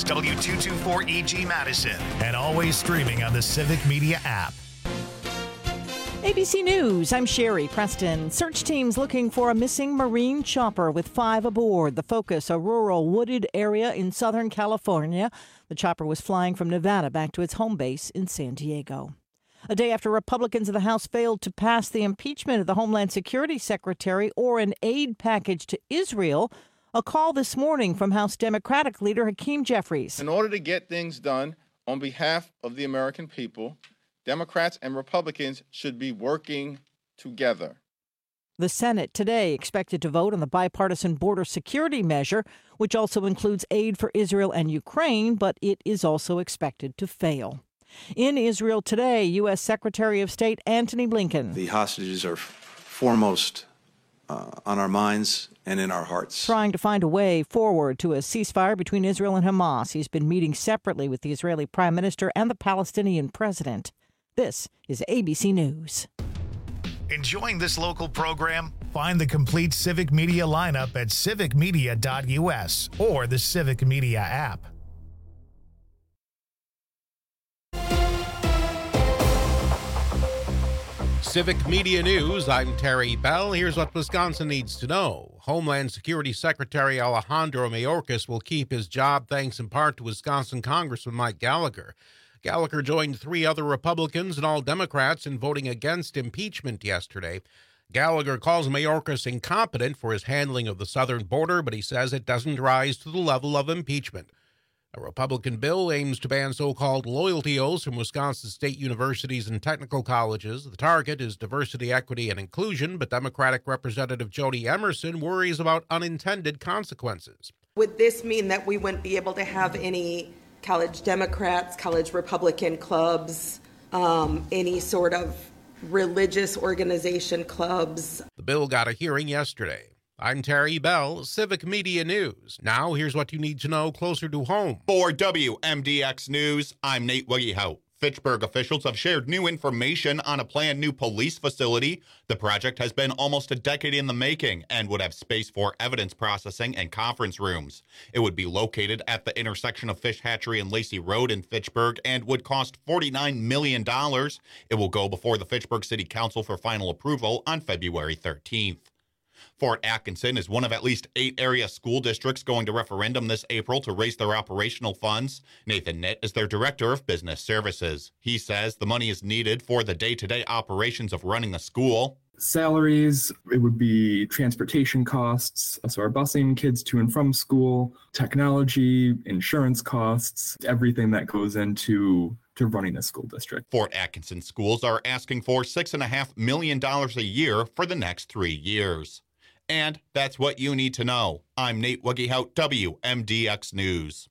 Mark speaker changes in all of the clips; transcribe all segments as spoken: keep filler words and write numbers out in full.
Speaker 1: W two twenty-four E G Madison, and always streaming on the Civic Media app.
Speaker 2: A B C News, I'm Sherry Preston. Search teams looking for a missing Marine chopper with five aboard. The focus, a rural wooded area in Southern California. The chopper was flying from Nevada back to its home base in San Diego. A day after Republicans in the House failed to pass the impeachment of the Homeland Security Secretary or an aid package to Israel, a call this morning from House Democratic leader Hakeem Jeffries.
Speaker 3: In order to get things done on behalf of the American people, Democrats and Republicans should be working together.
Speaker 2: The Senate today expected to vote on the bipartisan border security measure, which also includes aid for Israel and Ukraine, but it is also expected to fail. In Israel today, U S. Secretary of State Antony Blinken.
Speaker 4: The hostages are foremost uh, on our minds and in our hearts.
Speaker 2: Trying to find a way forward to a ceasefire between Israel and Hamas. He's been meeting separately with the Israeli Prime Minister and the Palestinian President. This is A B C News.
Speaker 1: Enjoying this local program? Find the complete Civic Media lineup at civic media dot U S or the Civic Media app.
Speaker 5: Civic Media News, I'm Terry Bell. Here's what Wisconsin needs to know. Homeland Security Secretary Alejandro Mayorkas will keep his job thanks in part to Wisconsin Congressman Mike Gallagher. Gallagher joined three other Republicans and all Democrats in voting against impeachment yesterday. Gallagher calls Mayorkas incompetent for his handling of the southern border, but he says it doesn't rise to the level of impeachment. A Republican bill aims to ban so-called loyalty oaths from Wisconsin state universities and technical colleges. The target is diversity, equity, and inclusion, but Democratic Representative Jody Emerson worries about unintended consequences.
Speaker 6: Would this mean that we wouldn't be able to have any college Democrats, college Republican clubs, um, any sort of religious organization clubs?
Speaker 5: The bill got a hearing yesterday. I'm Terry Bell, Civic Media News. Now, here's what you need to know closer to home.
Speaker 7: For W M D X News, I'm Nate Wiggyhout. Fitchburg officials have shared new information on a planned new police facility. The project has been almost a decade in the making and would have space for evidence processing and conference rooms. It would be located at the intersection of Fish Hatchery and Lacey Road in Fitchburg and would cost forty-nine million dollars. It will go before the Fitchburg City Council for final approval on February thirteenth. Fort Atkinson is one of at least eight area school districts going to referendum this April to raise their operational funds. Nathan Nitt is their director of business services. He says the money is needed for the day-to-day operations of running the school.
Speaker 8: Salaries, it would be transportation costs, so our busing kids to and from school, technology, insurance costs, everything that goes into to running a school district.
Speaker 7: Fort Atkinson schools are asking for six point five million dollars a year for the next three years. And that's what you need to know. I'm Nate Wiggyhout, W M D X News.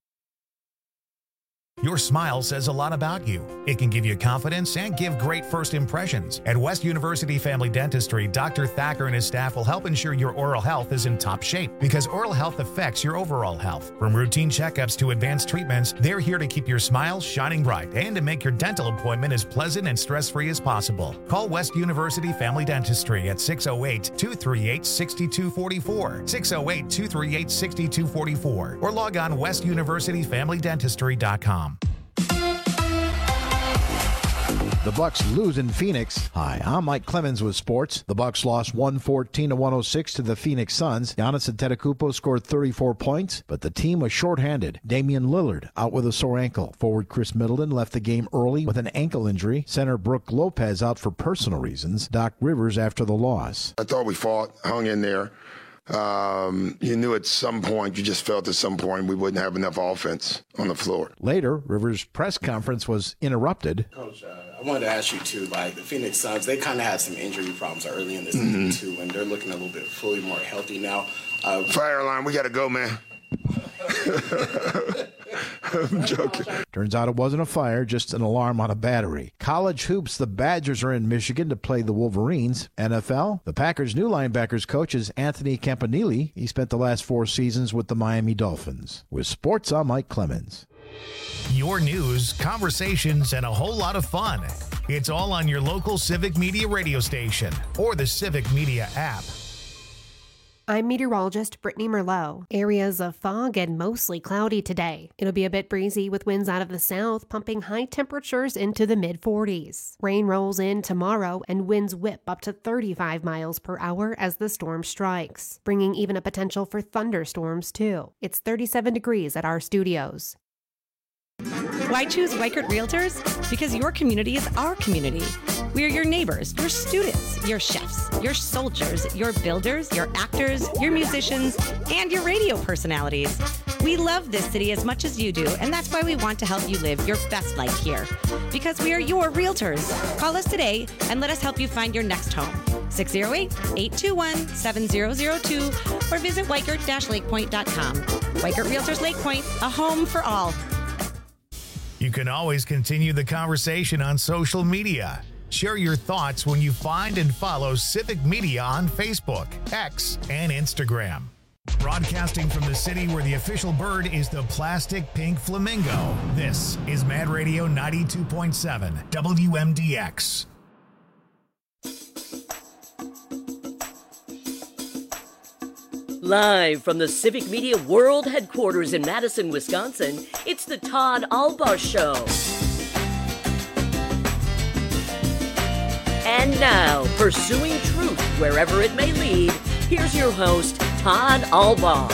Speaker 1: Your smile says a lot about you. It can give you confidence and give great first impressions. At West University Family Dentistry, Doctor Thacker and his staff will help ensure your oral health is in top shape because oral health affects your overall health. From routine checkups to advanced treatments, they're here to keep your smile shining bright and to make your dental appointment as pleasant and stress-free as possible. Call West University Family Dentistry at six oh eight, two three eight, six two four four, six oh eight, two three eight, six two four four, or log on west university family dentistry dot com.
Speaker 9: The Bucks lose in Phoenix. Hi, I'm Mike Clemens with sports. The Bucks lost one fourteen to one oh six to the Phoenix Suns. Giannis Antetokounmpo scored thirty-four points, but the team was shorthanded. Damian Lillard out with a sore ankle. Forward Chris Middleton left the game early with an ankle injury. Center Brooke Lopez out for personal reasons. Doc Rivers after the loss.
Speaker 10: I thought we fought, hung in there. Um, you knew at some point, you just felt at some point we wouldn't have enough offense on the floor.
Speaker 9: Later, Rivers' press conference was interrupted.
Speaker 11: Coach, uh, I wanted to ask you too, like the Phoenix Suns, they kind of had some injury problems early in the season mm-hmm. too, and they're looking a little bit fully more healthy now. Uh,
Speaker 10: Fire alarm, we got to go, man. I'm joking.
Speaker 9: Turns out it wasn't a fire, just an alarm on a battery. College hoops, the Badgers are in Michigan to play the Wolverines. N F L, the Packers' new linebackers coach is Anthony Campanile. He spent the last four seasons with the Miami Dolphins. With sports, I'm Mike Clemens.
Speaker 1: Your news, conversations, and a whole lot of fun. It's all on your local Civic Media radio station or the Civic Media app.
Speaker 12: I'm meteorologist Brittany Merlot. Areas of fog and mostly cloudy today. It'll be a bit breezy with winds out of the south, pumping high temperatures into the mid forties. Rain rolls in tomorrow and winds whip up to thirty-five miles per hour as the storm strikes, bringing even a potential for thunderstorms too. It's thirty-seven degrees at our studios.
Speaker 13: Why choose Weichert Realtors? Because your community is our community. We are your neighbors, your students, your chefs, your soldiers, your builders, your actors, your musicians, and your radio personalities. We love this city as much as you do, and that's why we want to help you live your best life here. Because we are your realtors. Call us today and let us help you find your next home. six oh eight, eight two one, seven oh oh two or visit weichert dash lakepoint dot com. Weichert Realtors Lake Point, a home for all.
Speaker 1: You can always continue the conversation on social media. Share your thoughts when you find and follow Civic Media on Facebook, X, and Instagram. Broadcasting from the city where the official bird is the plastic pink flamingo, this is Mad Radio ninety-two point seven W M D X.
Speaker 14: Live from the Civic Media World Headquarters in Madison, Wisconsin, it's the Todd Albaugh Show. And now, pursuing truth wherever it may lead, here's your host, Todd Albaugh.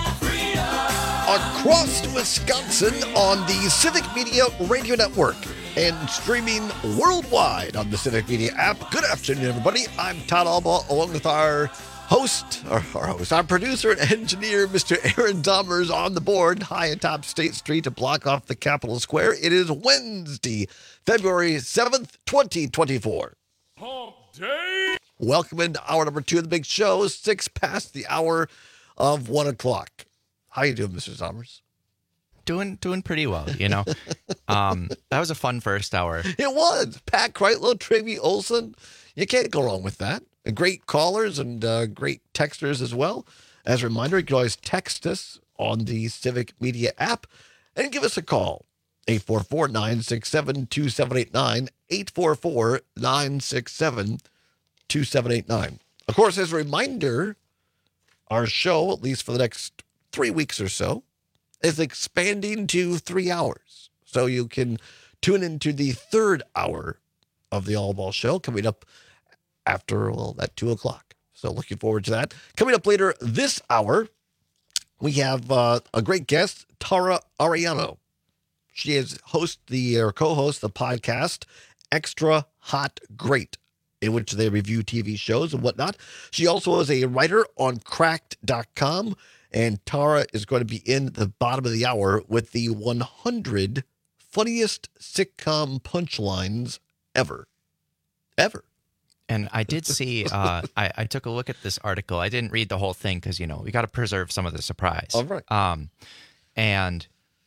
Speaker 15: Across Wisconsin on the Civic Media Radio Network and streaming worldwide on the Civic Media app. Good afternoon, everybody. I'm Todd Albaugh, along with our host, our, our host, our producer and engineer, Mister Aaron Dahmer's on the board, high atop State Street to block off the Capitol Square. It is Wednesday, February seventh, twenty twenty-four. Hump Day! Welcome into hour number two of the big show, six past the hour of one o'clock. How you doing, Mister Dahmer's?
Speaker 16: Doing doing pretty well, you know. um, that was a fun first hour.
Speaker 15: It was. Pat Kreitlow, Trivy Olson. You can't go wrong with that. Great callers and uh, great texters as well. As a reminder, you can always text us on the Civic Media app and give us a call. eight four four, nine six seven, two seven eight nine, eight four four, nine six seven, two seven eight nine. Of course, as a reminder, our show, at least for the next three weeks or so, is expanding to three hours. So you can tune into the third hour of the Albaugh Show coming up after, well, at two o'clock. So looking forward to that. Coming up later this hour, we have uh, a great guest, Tara Ariano. She is host the or co-host the podcast Extra Hot Great, in which they review T V shows and whatnot. She also is a writer on cracked dot com, and Tara is going to be in the bottom of the hour with the one hundred funniest sitcom punchlines ever. Ever.
Speaker 16: And I did see, uh, I, I took a look at this article. I didn't read the whole thing because, you know, we got to preserve some of the surprise.
Speaker 15: All right.
Speaker 16: Um, and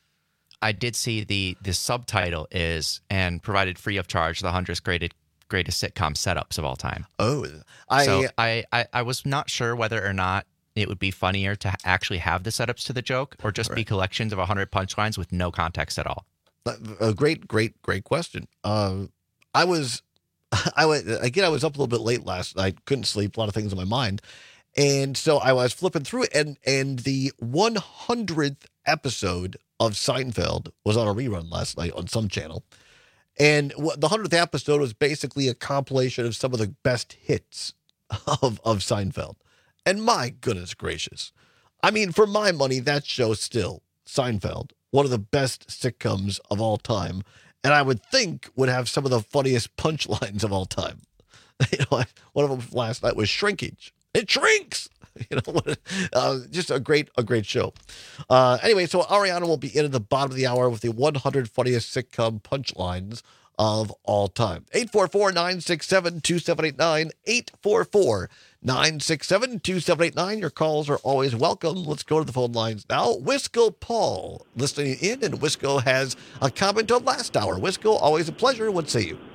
Speaker 16: I did see the the subtitle is, and provided free of charge, the one hundred greatest, greatest sitcom setups of all time.
Speaker 15: Oh, I,
Speaker 16: so I, I, I was not sure whether or not it would be funnier to actually have the setups to the joke or just right. be collections of one hundred punchlines with no context at all.
Speaker 15: A great, great, great question. Uh, I was... I went again. I was up a little bit late last night. Couldn't sleep. A lot of things on my mind, and so I was flipping through it. And and the one hundredth episode of Seinfeld was on a rerun last night on some channel. And the hundredth episode was basically a compilation of some of the best hits of of Seinfeld. And my goodness gracious, I mean, for my money, that show still Seinfeld, one of the best sitcoms of all time. And I would think would have some of the funniest punchlines of all time. You know, one of them last night was shrinkage. It shrinks. You know, uh, just a great, a great show. Uh, anyway, so Ariana will be in at the bottom of the hour with the one hundred funniest sitcom punchlines of all time. eight four four, nine six seven, two seven eight nine, eight four four, nine six seven, two seven eight nine. Your calls are always welcome. Let's go to the phone lines now. Wisco Paul listening in, and Wisco has a comment on last hour. Wisco, always a pleasure. What say you?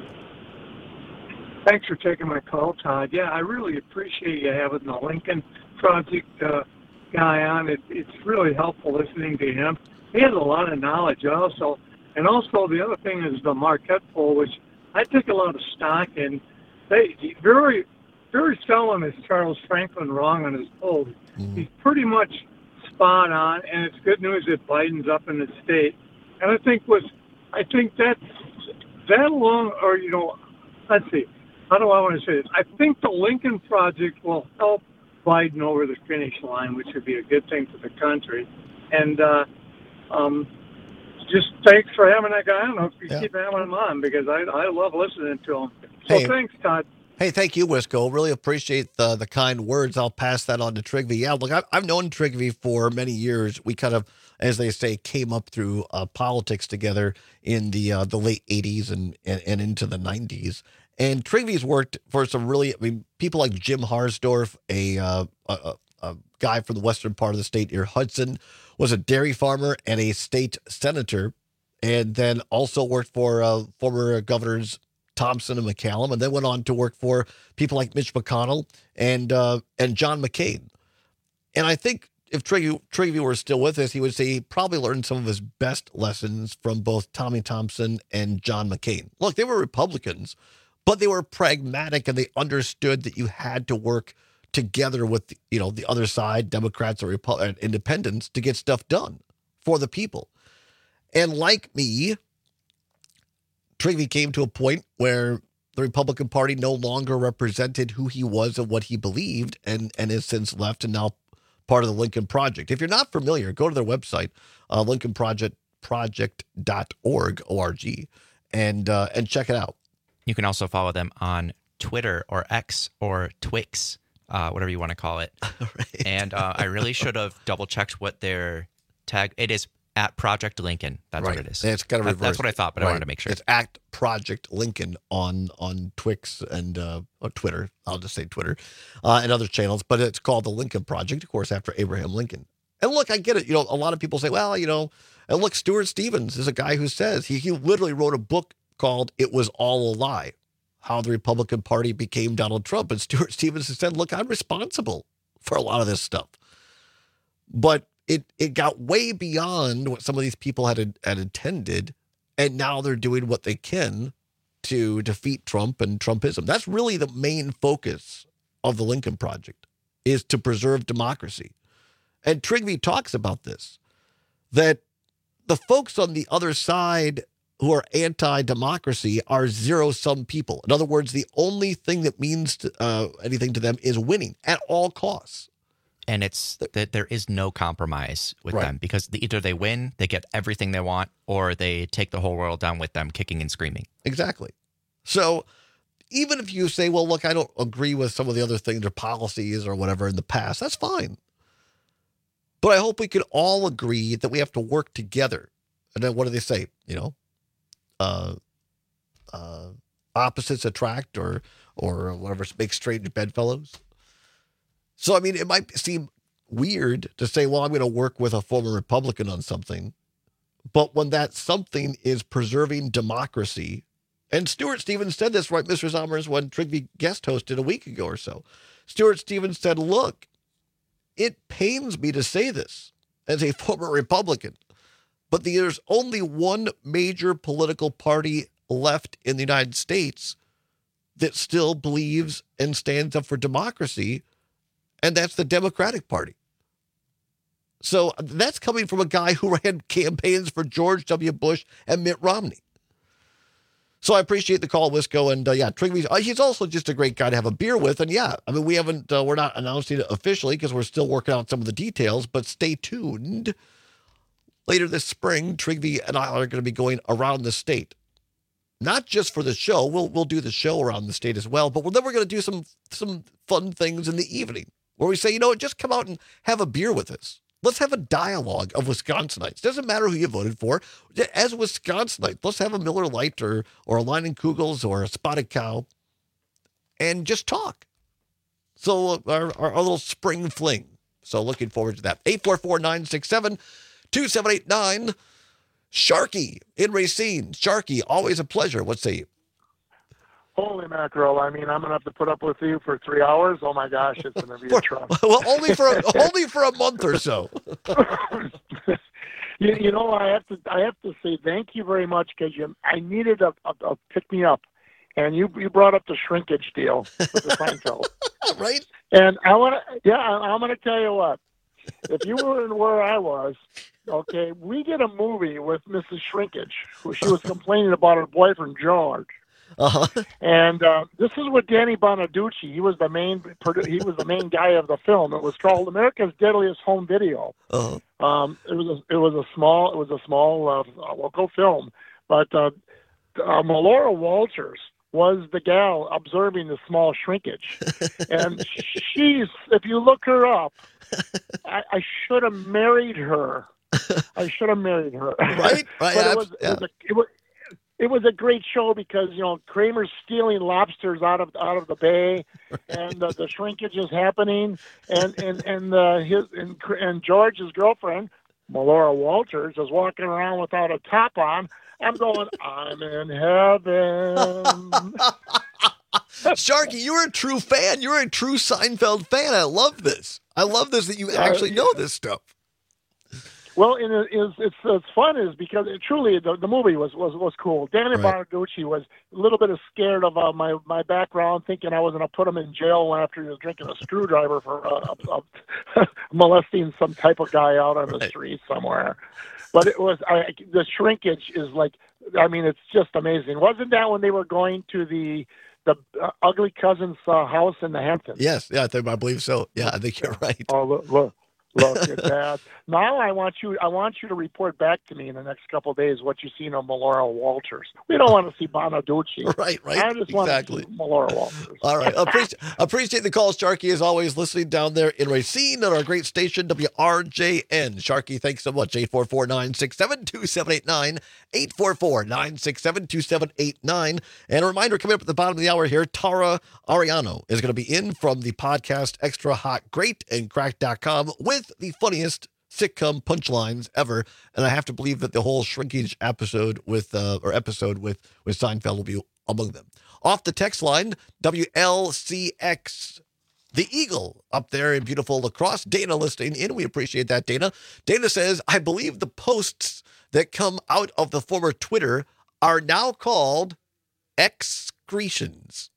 Speaker 17: Thanks for taking my call, Todd. Yeah, I really appreciate you having the Lincoln Project uh, guy on. It, it's really helpful listening to him. He has a lot of knowledge also. And also the other thing is the Marquette poll, which I took a lot of stock in. They very very seldom is Charles Franklin wrong on his polls.
Speaker 15: Mm-hmm.
Speaker 17: He's pretty much spot on, and it's good news that Biden's up in the state. And I think was, I think that's that along, or you know, let's see, how do I want to say this? I think the Lincoln Project will help Biden over the finish line, which would be a good thing for the country. And uh, um, just thanks for having that guy on. I hope you
Speaker 15: Yeah.
Speaker 17: keep having him on because I I love listening to him. So
Speaker 15: Hey.
Speaker 17: thanks, Todd.
Speaker 15: Hey, thank you, Wisco. Really appreciate the the kind words. I'll pass that on to Trigvi. Yeah, look, I've, I've known Trigvi for many years. We kind of, as they say, came up through uh, politics together in the uh, the late eighties and, and, and into the nineties. And Trigvi's worked for some really, I mean, people like Jim Harsdorf, a, uh, a, a guy from the western part of the state near Hudson, was a dairy farmer and a state senator, and then also worked for uh, former governors Thompson and McCallum, and then went on to work for people like Mitch McConnell and uh, and John McCain. And I think if Trigvi, Trigvi were still with us, he would say he probably learned some of his best lessons from both Tommy Thompson and John McCain. Look, they were Republicans, but they were pragmatic, and they understood that you had to work together with, you know, the other side, Democrats or Repu- independents, to get stuff done for the people. And like me, Trigvi came to a point where the Republican Party no longer represented who he was and what he believed, and, and has since left and now part of the Lincoln Project. If you're not familiar, go to their website, uh, lincoln project project dot org, O R G, and, uh, and check it out.
Speaker 16: You can also follow them on Twitter or X or Twix, uh, whatever you want to call it.
Speaker 15: Right.
Speaker 16: And uh, I really should have double-checked what their tag... It is at Project Lincoln. That's
Speaker 15: Right.
Speaker 16: what it is.
Speaker 15: And it's kind of
Speaker 16: That-
Speaker 15: reversed.
Speaker 16: That's what I thought, but
Speaker 15: Right.
Speaker 16: I wanted to make sure.
Speaker 15: It's at Project Lincoln on on Twix and uh, or Twitter. I'll just say Twitter uh, and other channels. But it's called the Lincoln Project, of course, after Abraham Lincoln. And look, I get it. You know, a lot of people say, well, you know, and look, Stuart Stevens is a guy who says he, he literally wrote a book called It Was All a Lie, How the Republican Party Became Donald Trump. And Stuart Stevens has said, look, I'm responsible for a lot of this stuff. But It it got way beyond what some of these people had had intended, and now they're doing what they can to defeat Trump and Trumpism. That's really the main focus of the Lincoln Project, is to preserve democracy. And Trigvi talks about this, that the folks on the other side who are anti-democracy are zero-sum people. In other words, the only thing that means to, uh, anything to them is winning at all costs.
Speaker 16: And it's that there is no compromise with
Speaker 15: Right.
Speaker 16: them because the, either they win, they get everything they want, or they take the whole world down with them, kicking and screaming.
Speaker 15: Exactly. So even if you say, well, look, I don't agree with some of the other things or policies or whatever in the past, that's fine. But I hope we can all agree that we have to work together. And then what do they say? You know, uh, uh, opposites attract, or or whatever, make strange bedfellows. So, I mean, it might seem weird to say, well, I'm going to work with a former Republican on something. But when that something is preserving democracy, and Stuart Stevens said this, right, Mister Sommers, when Trigvi guest hosted a week ago or so. Stuart Stevens said, look, it pains me to say this as a former Republican, but there's only one major political party left in the United States that still believes and stands up for democracy, and that's the Democratic Party. So that's coming from a guy who ran campaigns for George W. Bush and Mitt Romney. So I appreciate the call, Wisco. And uh, yeah, Trigvi, uh, he's also just a great guy to have a beer with. And yeah, I mean, we haven't, uh, we're not announcing it officially because we're still working out some of the details, but stay tuned. Later this spring, Trigvi and I are going to be going around the state. Not just for the show. We'll we'll do the show around the state as well, but then we're going to do some some fun things in the evening where we say, you know what, just come out and have a beer with us. Let's have a dialogue of Wisconsinites. Doesn't matter who you voted for. As Wisconsinites, let's have a Miller Lite or or a Leinenkugels or a Spotted Cow and just talk. So our, our, our little spring fling. So looking forward to that. eight four four, nine six seven, two seven eight nine. Sharky in Racine. Sharky, always a pleasure. What say you?
Speaker 18: Holy mackerel. I mean, I'm going to have to put up with you for three hours. Oh, my gosh, it's going to be a trust.
Speaker 15: Well, only for a, only for a month or so.
Speaker 18: you, you know, I have to I have to say thank you very much because you I needed a, a, a pick-me-up. And you you brought up the shrinkage deal with the Seinfeld.
Speaker 15: Right?
Speaker 18: And I want to, yeah, I'm going to tell you what. If you were in where I was, okay, we did a movie with Missus Shrinkage, who she was complaining about her boyfriend George.
Speaker 15: Uh-huh.
Speaker 18: And uh, this is with Danny Bonaducci. He was the main produ- he was the main guy of the film. It was called America's Deadliest Home Video.
Speaker 15: Uh-huh.
Speaker 18: Um, it was a, it was a small it was a small uh, local film, but uh, uh, Melora Walters was the gal observing the small shrinkage, and she's if you look her up, I, I should have married her. I should have married her.
Speaker 15: Right, right.
Speaker 18: But it was,
Speaker 15: yeah.
Speaker 18: it was, a, it was It was a great show because, you know, Kramer's stealing lobsters out of out of the bay, and uh, the shrinkage is happening, and and and uh, his and, and George's girlfriend, Melora Walters, is walking around without a top on. I'm going, I'm in heaven.
Speaker 15: Sharky, you're a true fan. You're a true Seinfeld fan. I love this. I love this that you actually know this stuff.
Speaker 18: Well, and it is it's it's fun is because it, truly the, the movie was, was, was cool. Danny
Speaker 15: Right.
Speaker 18: Bonaducci was a little bit scared of uh, my my background, thinking I was going to put him in jail after he was drinking a screwdriver for uh, uh, molesting some type of guy out on the
Speaker 15: Right.
Speaker 18: street somewhere. But it was I, the shrinkage is like, I mean, it's just amazing. Wasn't that when they were going to the the uh, ugly cousin's uh, house in the Hamptons?
Speaker 15: Yes, yeah, I, think, I believe so. Yeah, I think you're right.
Speaker 18: Oh, look, look, look at that. Now I want you I want you to report back to me in the next couple of days what you've seen on Melora Walters. We don't want to see Bonaducci.
Speaker 15: Right, right.
Speaker 18: I just
Speaker 15: Exactly.
Speaker 18: want to see Melora Walters.
Speaker 15: All right. Appreciate, appreciate the call, Sharky, as always, listening down there in Racine on our great station, W R J N. Sharky, thanks so much. eight four four, nine six seven, two seven eight nine. eight four four, nine six seven, two seven eight nine. And a reminder, coming up at the bottom of the hour here, Tara Ariano is going to be in from the podcast Extra Hot Great and Crack dot com with the funniest sitcom punchlines ever. And I have to believe that the whole shrinkage episode with, uh, or episode with, with Seinfeld will be among them. Off the text line, W L C X, the Eagle, up there in beautiful La Crosse. Dana listening in. We appreciate that, Dana. Dana says, I believe the posts that come out of the former Twitter are now called excretions.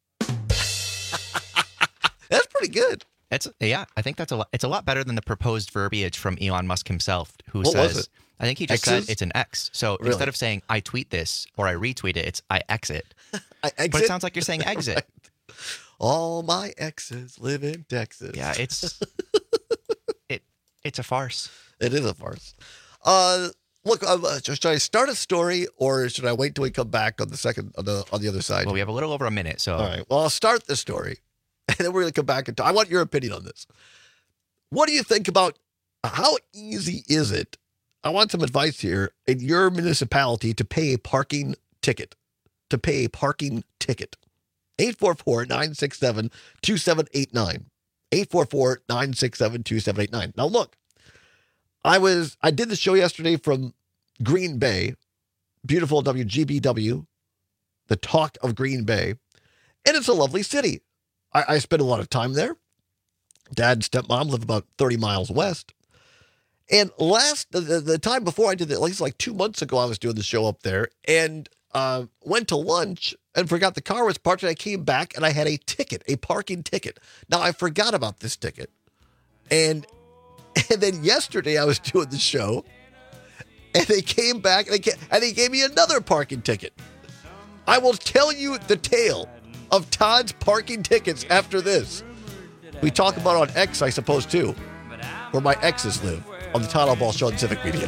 Speaker 15: That's pretty good.
Speaker 16: It's yeah, I think that's a lot. It's a lot better than the proposed verbiage from Elon Musk himself, who
Speaker 15: What was
Speaker 16: says,
Speaker 15: it?
Speaker 16: I think he just
Speaker 15: X's?
Speaker 16: said it's an X. So
Speaker 15: Really?
Speaker 16: instead of saying I tweet this or I retweet it, it's I exit.
Speaker 15: I exit.
Speaker 16: But it sounds like you're saying exit.
Speaker 15: All my exes live in Texas.
Speaker 16: Yeah, it's it it's a farce.
Speaker 15: It is a farce. Uh, look, uh, should I start a story or should I wait till we come back on the second on the on the other side?
Speaker 16: Well, we have a little over a minute, so
Speaker 15: All right. Well, I'll start the story, and then we're going to come back and talk. I want your opinion on this. What do you think about how easy is it? I want some advice here in your municipality to pay a parking ticket. To pay a parking ticket. eight four four, nine six seven, two seven eight nine. eight four four, nine six seven, two seven eight nine. Now, look, I was I did the show yesterday from Green Bay, beautiful W G B W, the talk of Green Bay, and it's a lovely city. I, I spent a lot of time there. Dad and stepmom live about thirty miles west. And last, the, the, the time before I did it, at least like two months ago, I was doing the show up there and uh, went to lunch and forgot the car was parked. And I came back and I had a ticket, a parking ticket. Now, I forgot about this ticket. And, and then yesterday I was doing the show and they came back and they, came, and they gave me another parking ticket. I will tell you the tale of Todd's parking tickets after this. We talk about on X, I suppose, too, where my exes live, on the Todd Ball Show on Civic Media.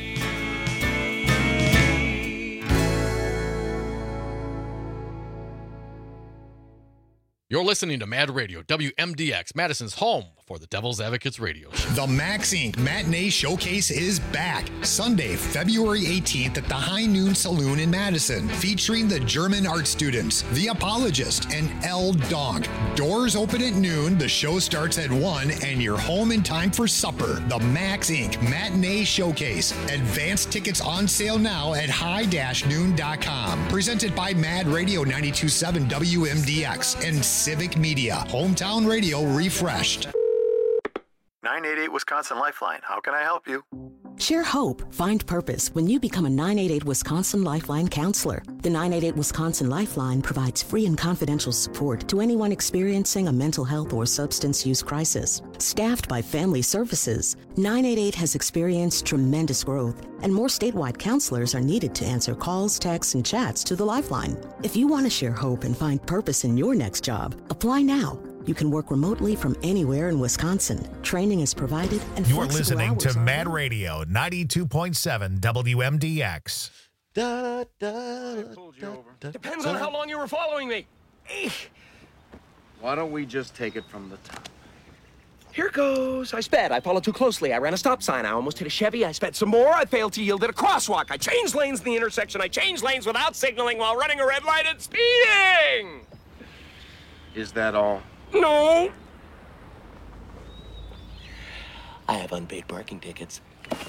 Speaker 19: You're listening to Mad Radio, W M D X, Madison's home for the Devil's Advocates Radio Show.
Speaker 1: The Max Incorporated. Matinee Showcase is back Sunday, February eighteenth at the High Noon Saloon in Madison, featuring the German art students, The Apologist, and L. Donk. Doors open at noon, the show starts at one, and you're home in time for supper. The Max Incorporated. Matinee Showcase. Advanced tickets on sale now at high dash noon dot com. Presented by Mad Radio ninety-two point seven W M D X and Civic Media. Hometown radio refreshed.
Speaker 20: nine eight eight Wisconsin Lifeline. How can I help you? Share hope, find purpose when you become a nine eight eight Wisconsin Lifeline counselor. The nine eight eight Wisconsin Lifeline provides free and confidential support to anyone experiencing a mental health or substance use crisis. Staffed by Family Services, nine eight eight has experienced tremendous growth, and more statewide counselors are needed to answer calls, texts, and chats to the Lifeline. If you want to share hope and find purpose in your next job, apply now. You can work remotely from anywhere in Wisconsin. Training is provided and
Speaker 1: You're
Speaker 20: flexible
Speaker 1: listening to
Speaker 20: hours are-
Speaker 1: Mad Radio ninety-two point seven W M D X.
Speaker 15: Da, da, da,
Speaker 21: Depends on how long you were following me.
Speaker 22: Why don't we just take it from the top?
Speaker 21: Here goes. I sped. I followed too closely. I ran a stop sign. I almost hit a Chevy. I sped some more. I failed to yield at a crosswalk. I changed lanes in the intersection. I changed lanes without signaling while running a red light and speeding.
Speaker 22: Is that all?
Speaker 21: No. I have unpaid parking tickets.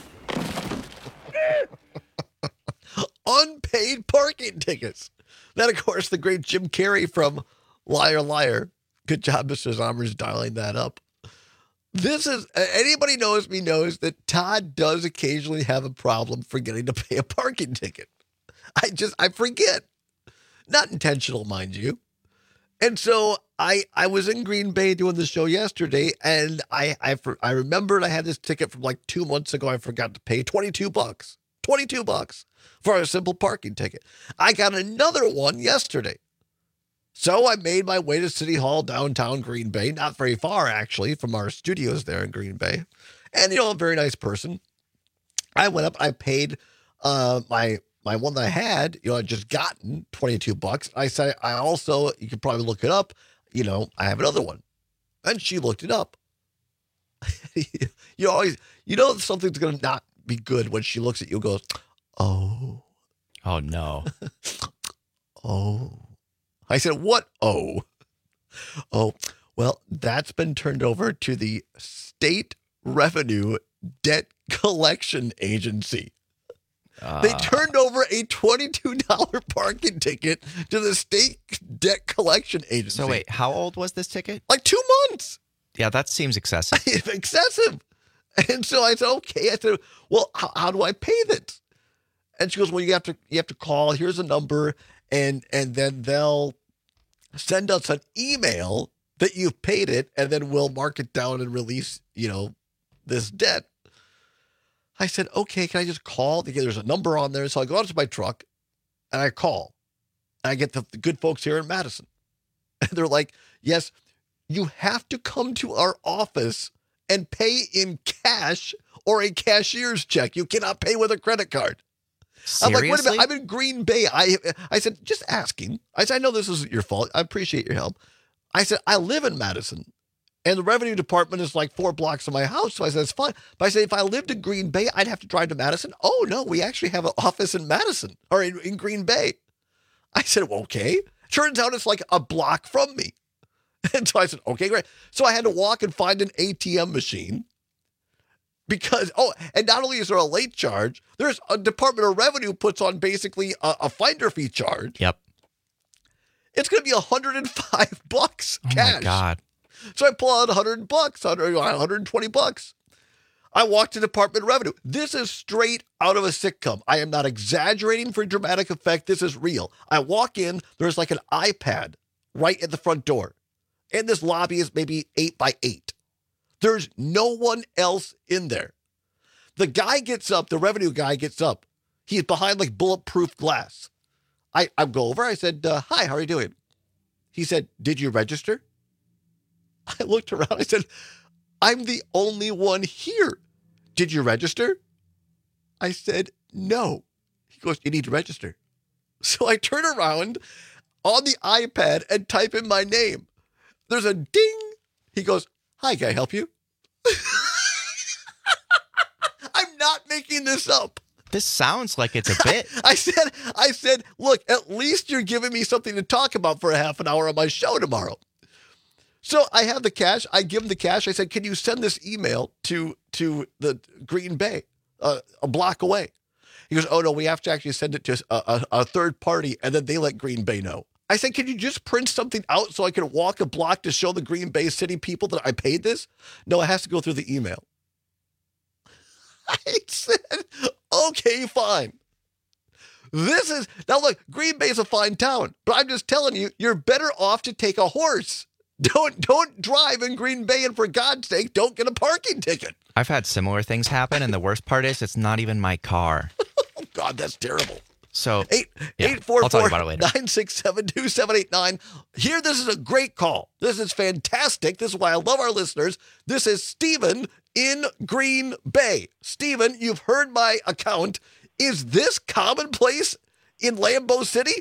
Speaker 15: Unpaid parking tickets. Then, of course, the great Jim Carrey from Liar Liar. Good job, Mister Zommers, dialing that up. This is, anybody knows me knows that Todd does occasionally have a problem forgetting to pay a parking ticket. I just, I forget. Not intentional, mind you. And so I I was in Green Bay doing the show yesterday, and I I, I remembered I had this ticket from like two months ago. I forgot to pay twenty-two bucks. twenty-two bucks for a simple parking ticket. I got another one yesterday. So I made my way to City Hall, downtown Green Bay, not very far actually from our studios there in Green Bay. And, you know, a very nice person. I went up, I paid uh, my my one that I had, you know, I just gotten twenty-two bucks. I said, I also, you could probably look it up, you know, I have another one. And she looked it up. You always, you know, something's going to not be good when she looks at you and goes, oh.
Speaker 16: Oh, no.
Speaker 15: Oh. I said, what? Oh. Oh, well, that's been turned over to the State Revenue Debt Collection Agency. Uh, they turned over a twenty-two dollars parking ticket to the State Debt Collection Agency.
Speaker 16: So wait, how old was this ticket?
Speaker 15: Like two months.
Speaker 16: Yeah, that seems excessive.
Speaker 15: Excessive. And so I said, okay. I said, well, how, how do I pay this? And she goes, well, you have to you have to call. Here's a number, and and then they'll send us an email that you've paid it, and then we'll mark it down and release, you know, this debt. I said, okay, can I just call? There's a number on there. So I go out to my truck and I call. And I get the, the good folks here in Madison. And they're like, yes, you have to come to our office and pay in cash or a cashier's check. You cannot pay with a credit card.
Speaker 16: Seriously?
Speaker 15: I'm like, wait a minute, I'm in Green Bay. I I said, just asking. I said, I know this isn't your fault. I appreciate your help. I said, I live in Madison. And the revenue department is like four blocks from my house. So I said, it's fine. But I said, if I lived in Green Bay, I'd have to drive to Madison. Oh, no, we actually have an office in Madison or in, in Green Bay. I said, well, okay. Turns out it's like a block from me. And so I said, okay, great. So I had to walk and find an A T M machine because, oh, and not only is there a late charge, there's a Department of Revenue puts on basically a, a finder fee charge.
Speaker 16: Yep.
Speaker 15: It's going to be one hundred five bucks cash.
Speaker 16: Oh, my God.
Speaker 15: So I pull out one hundred bucks, one hundred twenty bucks. I walk to Department of Revenue. This is straight out of a sitcom. I am not exaggerating for dramatic effect. This is real. I walk in, there's like an iPad right at the front door. And this lobby is maybe eight by eight. There's no one else in there. The guy gets up, the revenue guy gets up. He's behind like bulletproof glass. I, I go over, I said, uh, hi, how are you doing? He said, did you register? I looked around, I said, I'm the only one here. Did you register? I said, no. He goes, you need to register. So I turn around on the iPad and type in my name. There's a ding. He goes, hi, can I help you? I'm not making this up.
Speaker 16: This sounds like it's a bit.
Speaker 15: I said, I said, look, at least you're giving me something to talk about for a half an hour on my show tomorrow. So I have the cash. I give him the cash. I said, can you send this email to to the Green Bay, uh, a block away? He goes, oh, no, we have to actually send it to a, a, a third party, and then they let Green Bay know. I said, can you just print something out so I can walk a block to show the Green Bay city people that I paid this? No, it has to go through the email. I said, okay, fine. This is, now look, Green Bay is a fine town, but I'm just telling you, you're better off to take a horse. Don't, don't drive in Green Bay, and for God's sake, don't get a parking ticket.
Speaker 16: I've had similar things happen, and the worst part is it's not even my car.
Speaker 15: Oh, God, that's terrible.
Speaker 16: So,
Speaker 15: eight,
Speaker 16: yeah,
Speaker 15: eight four
Speaker 16: I'll tell you
Speaker 15: four,
Speaker 16: about it later.
Speaker 15: nine six seven, two seven eight nine. Here, this is a great call. This is fantastic. This is why I love our listeners. This is Stephen in Green Bay. Stephen, you've heard my account. Is this commonplace in Lambeau City?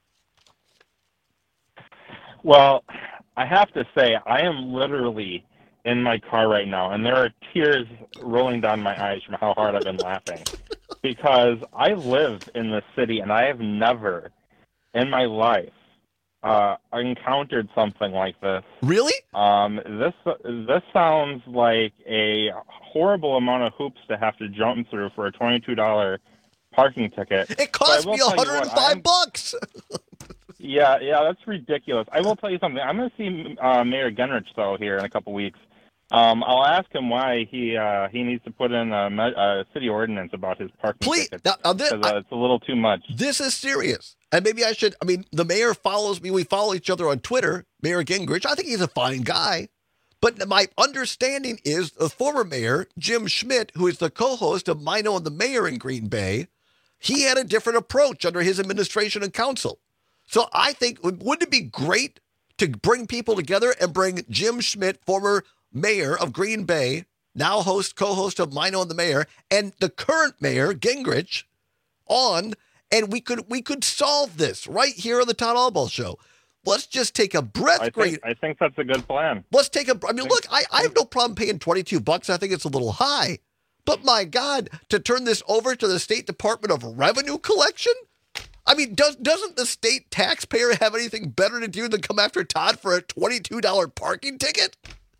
Speaker 3: Well, I have to say, I am literally in my car right now, and there are tears rolling down my eyes from how hard I've been laughing. Because I live in the city, and I have never in my life uh, encountered something like this.
Speaker 15: Really?
Speaker 3: Um, this this sounds like a horrible amount of hoops to have to jump through for a twenty-two dollars parking ticket.
Speaker 15: It cost me one hundred five bucks.
Speaker 3: Yeah, yeah, that's ridiculous. I will tell you something. I'm going to see uh, Mayor Gingrich, though, here in a couple weeks. Um, I'll ask him why he uh, he needs to put in a, a city ordinance about his parking
Speaker 15: Please,
Speaker 3: tickets.
Speaker 15: now, now this,
Speaker 3: uh, it's a little too much.
Speaker 15: This is serious. And maybe I should, I mean, the mayor follows me. We follow each other on Twitter, Mayor Gingrich. I think he's a fine guy. But my understanding is the former mayor, Jim Schmidt, who is the co-host of Mino and the Mayor in Green Bay, he had a different approach under his administration and council. So I think, wouldn't it be great to bring people together and bring Jim Schmidt, former mayor of Green Bay, now host, co-host of Mino and the Mayor, and the current mayor, Gingrich, on, and we could we could solve this right here on the Todd Albaugh Show. Let's just take a breath.
Speaker 3: I
Speaker 15: Great.
Speaker 3: think, I think that's a good plan.
Speaker 15: Let's take a, I mean, look, I, I have no problem paying twenty-two bucks. I think it's a little high. But my God, to turn this over to the State Department of Revenue Collection? I mean, does, doesn't the state taxpayer have anything better to do than come after Todd for a twenty-two dollars parking ticket?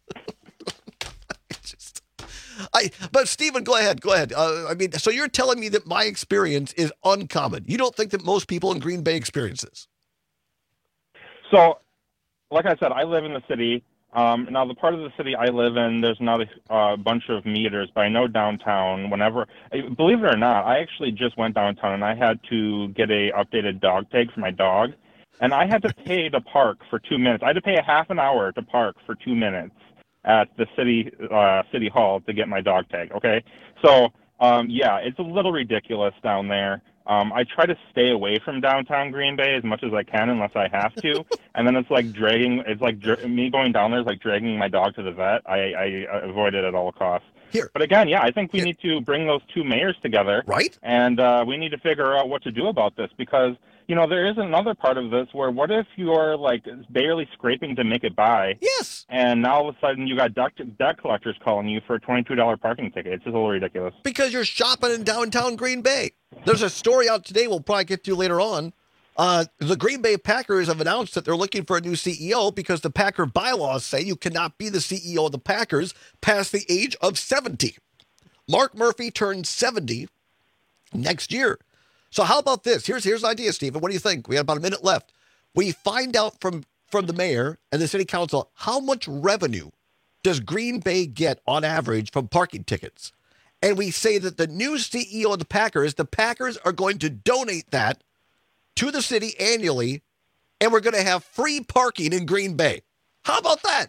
Speaker 15: Just, I, but Stephen, go ahead, go ahead. Uh, I mean, so you're telling me that my experience is uncommon. You don't think that most people in Green Bay experience this?
Speaker 3: So, like I said, I live in the city. Um, now, the part of the city I live in, there's not a uh, bunch of meters, but I know downtown, whenever, believe it or not, I actually just went downtown and I had to get a updated dog tag for my dog, and I had to pay to park for two minutes. I had to pay a half an hour to park for two minutes at the city uh, city hall to get my dog tag, okay? So, um, yeah, it's a little ridiculous down there. Um, I try to stay away from downtown Green Bay as much as I can unless I have to. And then it's like dragging, it's like dra- me going down there is like dragging my dog to the vet. I, I avoid it at all costs.
Speaker 15: Here.
Speaker 3: But again, yeah, I think we Here. need to bring those two mayors together.
Speaker 15: Right.
Speaker 3: And uh, we need to figure out what to do about this because, you know, there is another part of this where what if you're like barely scraping to make it by?
Speaker 15: Yes.
Speaker 3: And now all of a sudden you got debt, debt collectors calling you for a twenty-two dollars parking ticket. It's just a little ridiculous.
Speaker 15: Because you're shopping in downtown Green Bay. There's a story out today we'll probably get to later on. Uh, the Green Bay Packers have announced that they're looking for a new C E O because the Packer bylaws say you cannot be the C E O of the Packers past the age of seventy. Mark Murphy turns seventy next year. So how about this? Here's here's an idea, Stephen. What do you think? We have about a minute left. We find out from, from the mayor and the city council how much revenue does Green Bay get on average from parking tickets. And we say that the new C E O of the Packers, the Packers are going to donate that to the city annually, and we're going to have free parking in Green Bay. How about that?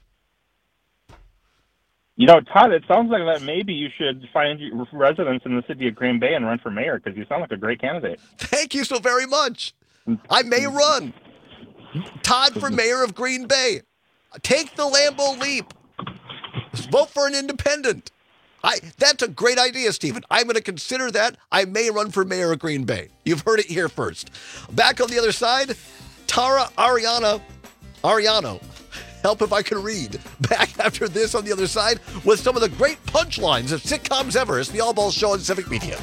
Speaker 3: You know, Todd, it sounds like that maybe you should find residents in the city of Green Bay and run for mayor because you sound like a great candidate.
Speaker 15: Thank you so very much. I may run. Todd for mayor of Green Bay. Take the Lambeau leap. Vote for an independent. I, that's a great idea, Stephen. I'm going to consider that. I may run for mayor of Green Bay. You've heard it here first. Back on the other side, Tara Ariana, Ariano, help if I can read. Back after this on the other side with some of the great punchlines of sitcoms ever. It's the Albaugh Show on Civic Media.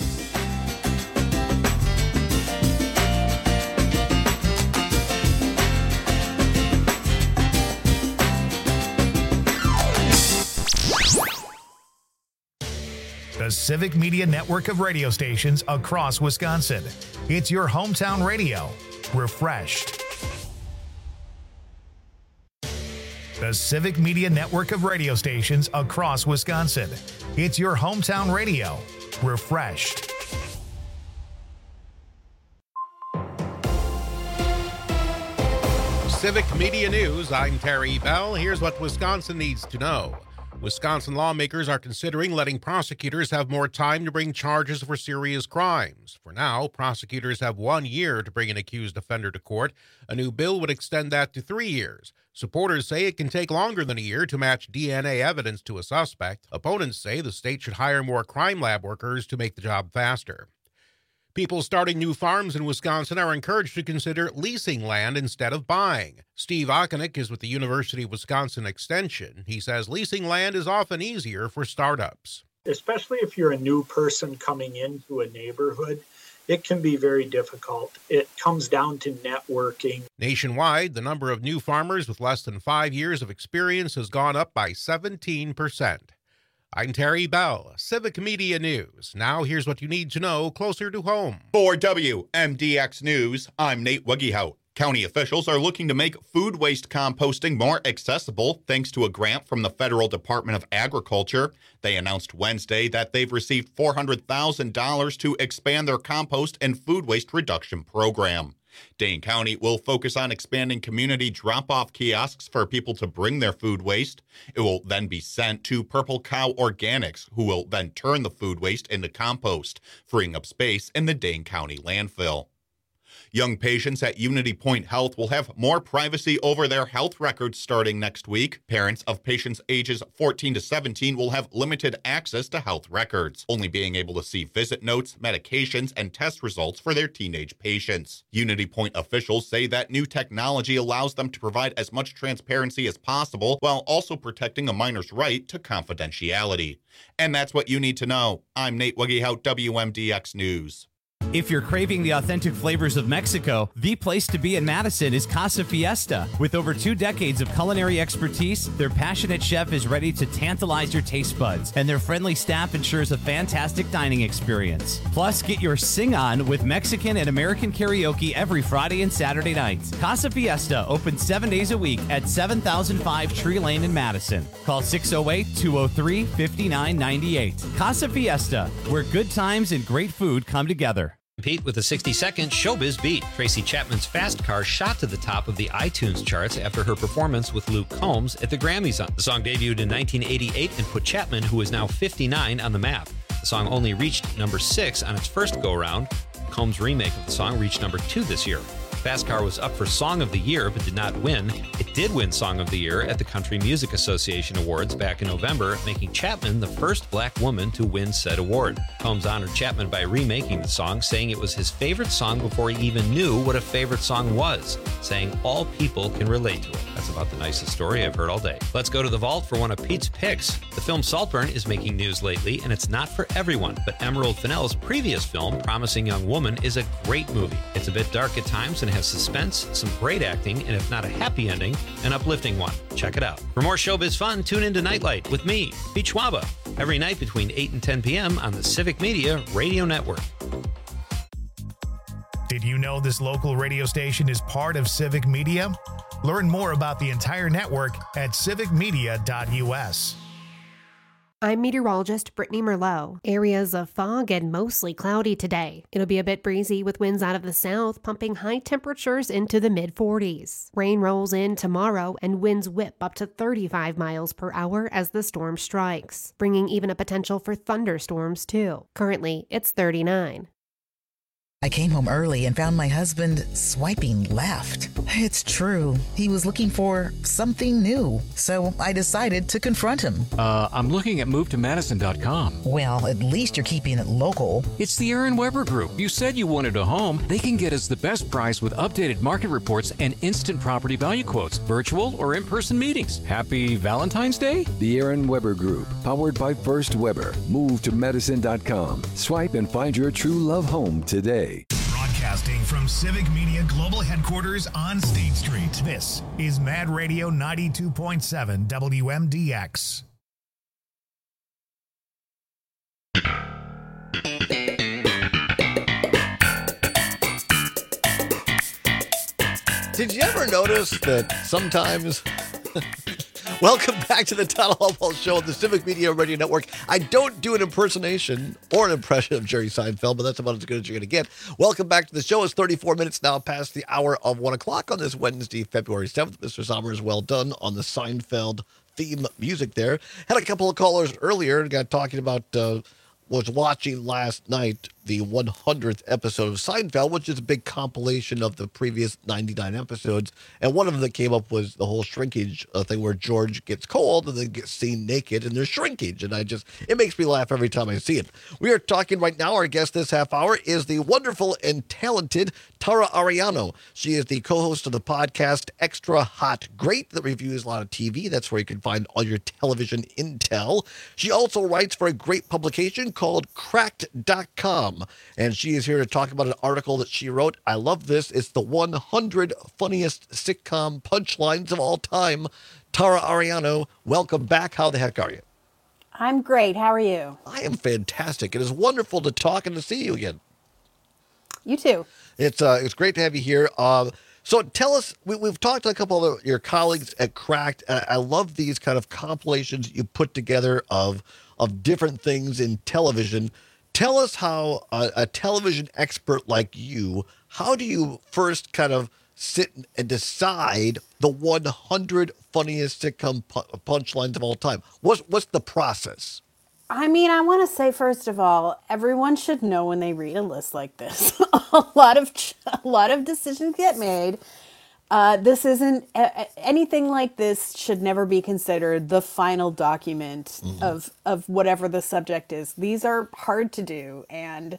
Speaker 1: The Civic Media network of radio stations across Wisconsin. It's your hometown radio. Refreshed. the Civic Media network of radio stations across Wisconsin. It's your hometown radio. Refreshed.
Speaker 5: Civic Media News, I'm Terry Bell. Here's what Wisconsin needs to know. Wisconsin lawmakers are considering letting prosecutors have more time to bring charges for serious crimes. For now, prosecutors have one year to bring an accused offender to court. A new bill would extend that to three years. Supporters say it can take longer than a year to match D N A evidence to a suspect. Opponents say the state should hire more crime lab workers to make the job faster. People starting new farms in Wisconsin are encouraged to consider leasing land instead of buying. Steve Okonik is with the University of Wisconsin Extension. He says leasing land is often easier for startups.
Speaker 2: Especially if you're a new person coming into a neighborhood, it can be very difficult. It comes down to networking.
Speaker 5: Nationwide, the number of new farmers with less than five years of experience has gone up by seventeen percent. I'm Terry Bell, Civic Media News. Now here's what you need to know closer to home.
Speaker 7: For W M D X News, I'm Nate Wegehout. County officials are looking to make food waste composting more accessible thanks to a grant from the Federal Department of Agriculture. They announced Wednesday that they've received four hundred thousand dollars to expand their compost and food waste reduction program. Dane County will focus on expanding community drop-off kiosks for people to bring their food waste. It will then be sent to Purple Cow Organics, who will then turn the food waste into compost, freeing up space in the Dane County landfill. Young patients at Unity Point Health will have more privacy over their health records starting next week. Parents of patients ages fourteen to seventeen will have limited access to health records, only being able to see visit notes, medications, and test results for their teenage patients. Unity Point officials say that new technology allows them to provide as much transparency as possible while also protecting a minor's right to confidentiality. And that's what you need to know. I'm Nate Wegehout, W M D X News.
Speaker 4: If you're craving the authentic flavors of Mexico, the place to be in Madison is Casa Fiesta. With over two decades of culinary expertise, their passionate chef is ready to tantalize your taste buds, and their friendly staff ensures a fantastic dining experience. Plus, get your sing on with Mexican and American karaoke every Friday and Saturday nights. Casa Fiesta opens seven days a week at seven thousand five Tree Lane in Madison. Call six oh eight, two oh three, five nine nine eight. Casa Fiesta, where good times and great food come together.
Speaker 23: Pete with a sixty-second Showbiz Beat. Tracy Chapman's Fast Car shot to the top of the iTunes charts after her performance with Luke Combs at the Grammys. The song debuted in nineteen eighty-eight and put Chapman, who is now fifty-nine, on the map. The song only reached number six on its first go-round. Combs' remake of the song reached number two this year. Fast Car was up for Song of the Year but did not win. It did win Song of the Year at the Country Music Association Awards back in November, making Chapman the first black woman to win said award. Combs honored Chapman by remaking the song, saying it was his favorite song before he even knew what a favorite song was, saying all people can relate to it. That's about the nicest story I've heard all day. Let's go to the vault for one of Pete's picks. The film Saltburn is making news lately, and it's not for everyone, but Emerald Fennell's previous film, Promising Young Woman, is a great movie. It's a bit dark at times and has suspense, some great acting, and if not a happy ending, an uplifting one. Check it out. For more showbiz fun, tune into Nightlight with me, Pete Schwaba, every night between eight and ten p.m. on the Civic Media Radio Network.
Speaker 1: Did you know this local radio station is part of Civic Media? Learn more about the entire network at civic media dot u s.
Speaker 12: I'm meteorologist Brittany Merlot. Areas of fog and mostly cloudy today. It'll be a bit breezy with winds out of the south, pumping high temperatures into the mid forties. Rain rolls in tomorrow and winds whip up to thirty-five miles per hour as the storm strikes, bringing even a potential for thunderstorms too. Currently, it's thirty-nine.
Speaker 24: I came home early and found my husband swiping left. It's true. He was looking for something new. So I decided to confront him.
Speaker 25: Uh, I'm looking at move to madison dot com.
Speaker 24: Well, at least you're keeping it local.
Speaker 25: It's the Aaron Weber Group. You said you wanted a home. They can get us the best price with updated market reports and instant property value quotes, virtual or in-person meetings. Happy Valentine's Day?
Speaker 26: The Aaron Weber Group, powered by First Weber. move to madison dot com. Swipe and find your true love home today.
Speaker 1: Broadcasting from Civic Media Global Headquarters on State Street, this is Mad Radio ninety-two point seven W M D X.
Speaker 15: Did you ever notice that sometimes Welcome back to the Todd Hall Show on the Civic Media Radio Network. I don't do an impersonation or an impression of Jerry Seinfeld, but that's about as good as you're going to get. Welcome back to the show. It's thirty-four minutes now past the hour of one o'clock on this Wednesday, February seventh. Mister Sommers, well done on the Seinfeld theme music there. Had a couple of callers earlier, got talking about, uh, was watching last night the one hundredth episode of Seinfeld, which is a big compilation of the previous ninety-nine episodes. And one of them that came up was the whole shrinkage uh, thing where George gets cold and then gets seen naked and there's shrinkage. And I just, it makes me laugh every time I see it. We are talking right now, our guest this half hour is the wonderful and talented Tara Ariano. She is the co-host of the podcast Extra Hot Great that reviews a lot of T V. That's where you can find all your television intel. She also writes for a great publication called cracked dot com. And she is here to talk about an article that she wrote. I love this. It's the one hundred funniest sitcom punchlines of all time. Tara Ariano, welcome back. How the heck are you?
Speaker 6: I'm great. How are you?
Speaker 15: I am fantastic. It is wonderful to talk and to see you again.
Speaker 6: You too.
Speaker 15: It's uh, it's great to have you here. Um, so tell us, we, we've talked to a couple of your colleagues at Cracked. I, I love these kind of compilations you put together of of different things in television. Tell us how a, a television expert like you, how do you first kind of sit and decide the one hundred funniest sitcom pu- punchlines of all time? What's what's the process?
Speaker 6: I mean, I want to say, first of all, everyone should know when they read a list like this. a lot of a lot of decisions get made. Uh, this isn't uh, anything like this should never be considered the final document mm-hmm. of of whatever the subject is. These are hard to do, and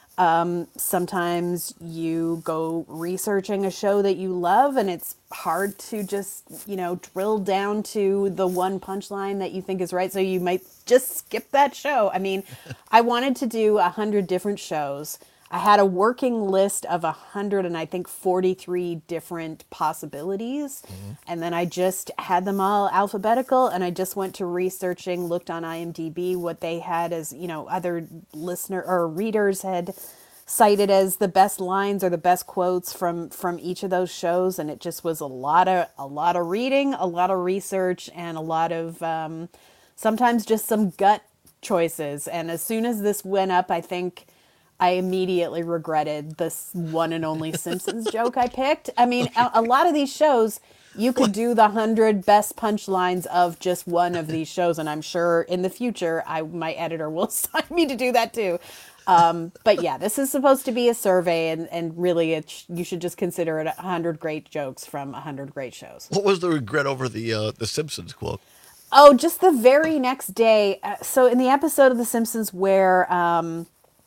Speaker 6: um, sometimes you go researching a show that you love, and it's hard to just you know drill down to the one punchline that you think is right. So you might just skip that show. I mean, I wanted to do a hundred different shows. I had a working list of one hundred and I think forty-three different possibilities. Mm-hmm. And then I just had them all alphabetical and I just went to researching, looked on I M D B, what they had as, you know, other listener or readers had cited as the best lines or the best quotes from, from each of those shows. And it just was a lot of, a lot of reading, a lot of research, and a lot of um, sometimes just some gut choices. And as soon as this went up, I think I immediately regretted this one and only Simpsons joke I picked. I mean, a, a lot of these shows, you could do the hundred best punchlines of just one of these shows, and I'm sure in the future, I my editor will sign me to do that too. Um, but yeah, this is supposed to be a survey, and, and really, it sh- you should just consider it one hundred great jokes from one hundred great shows.
Speaker 15: What was the regret over the uh, the Simpsons quote?
Speaker 6: Oh, just the very next day. Uh, so in the episode of The Simpsons where um,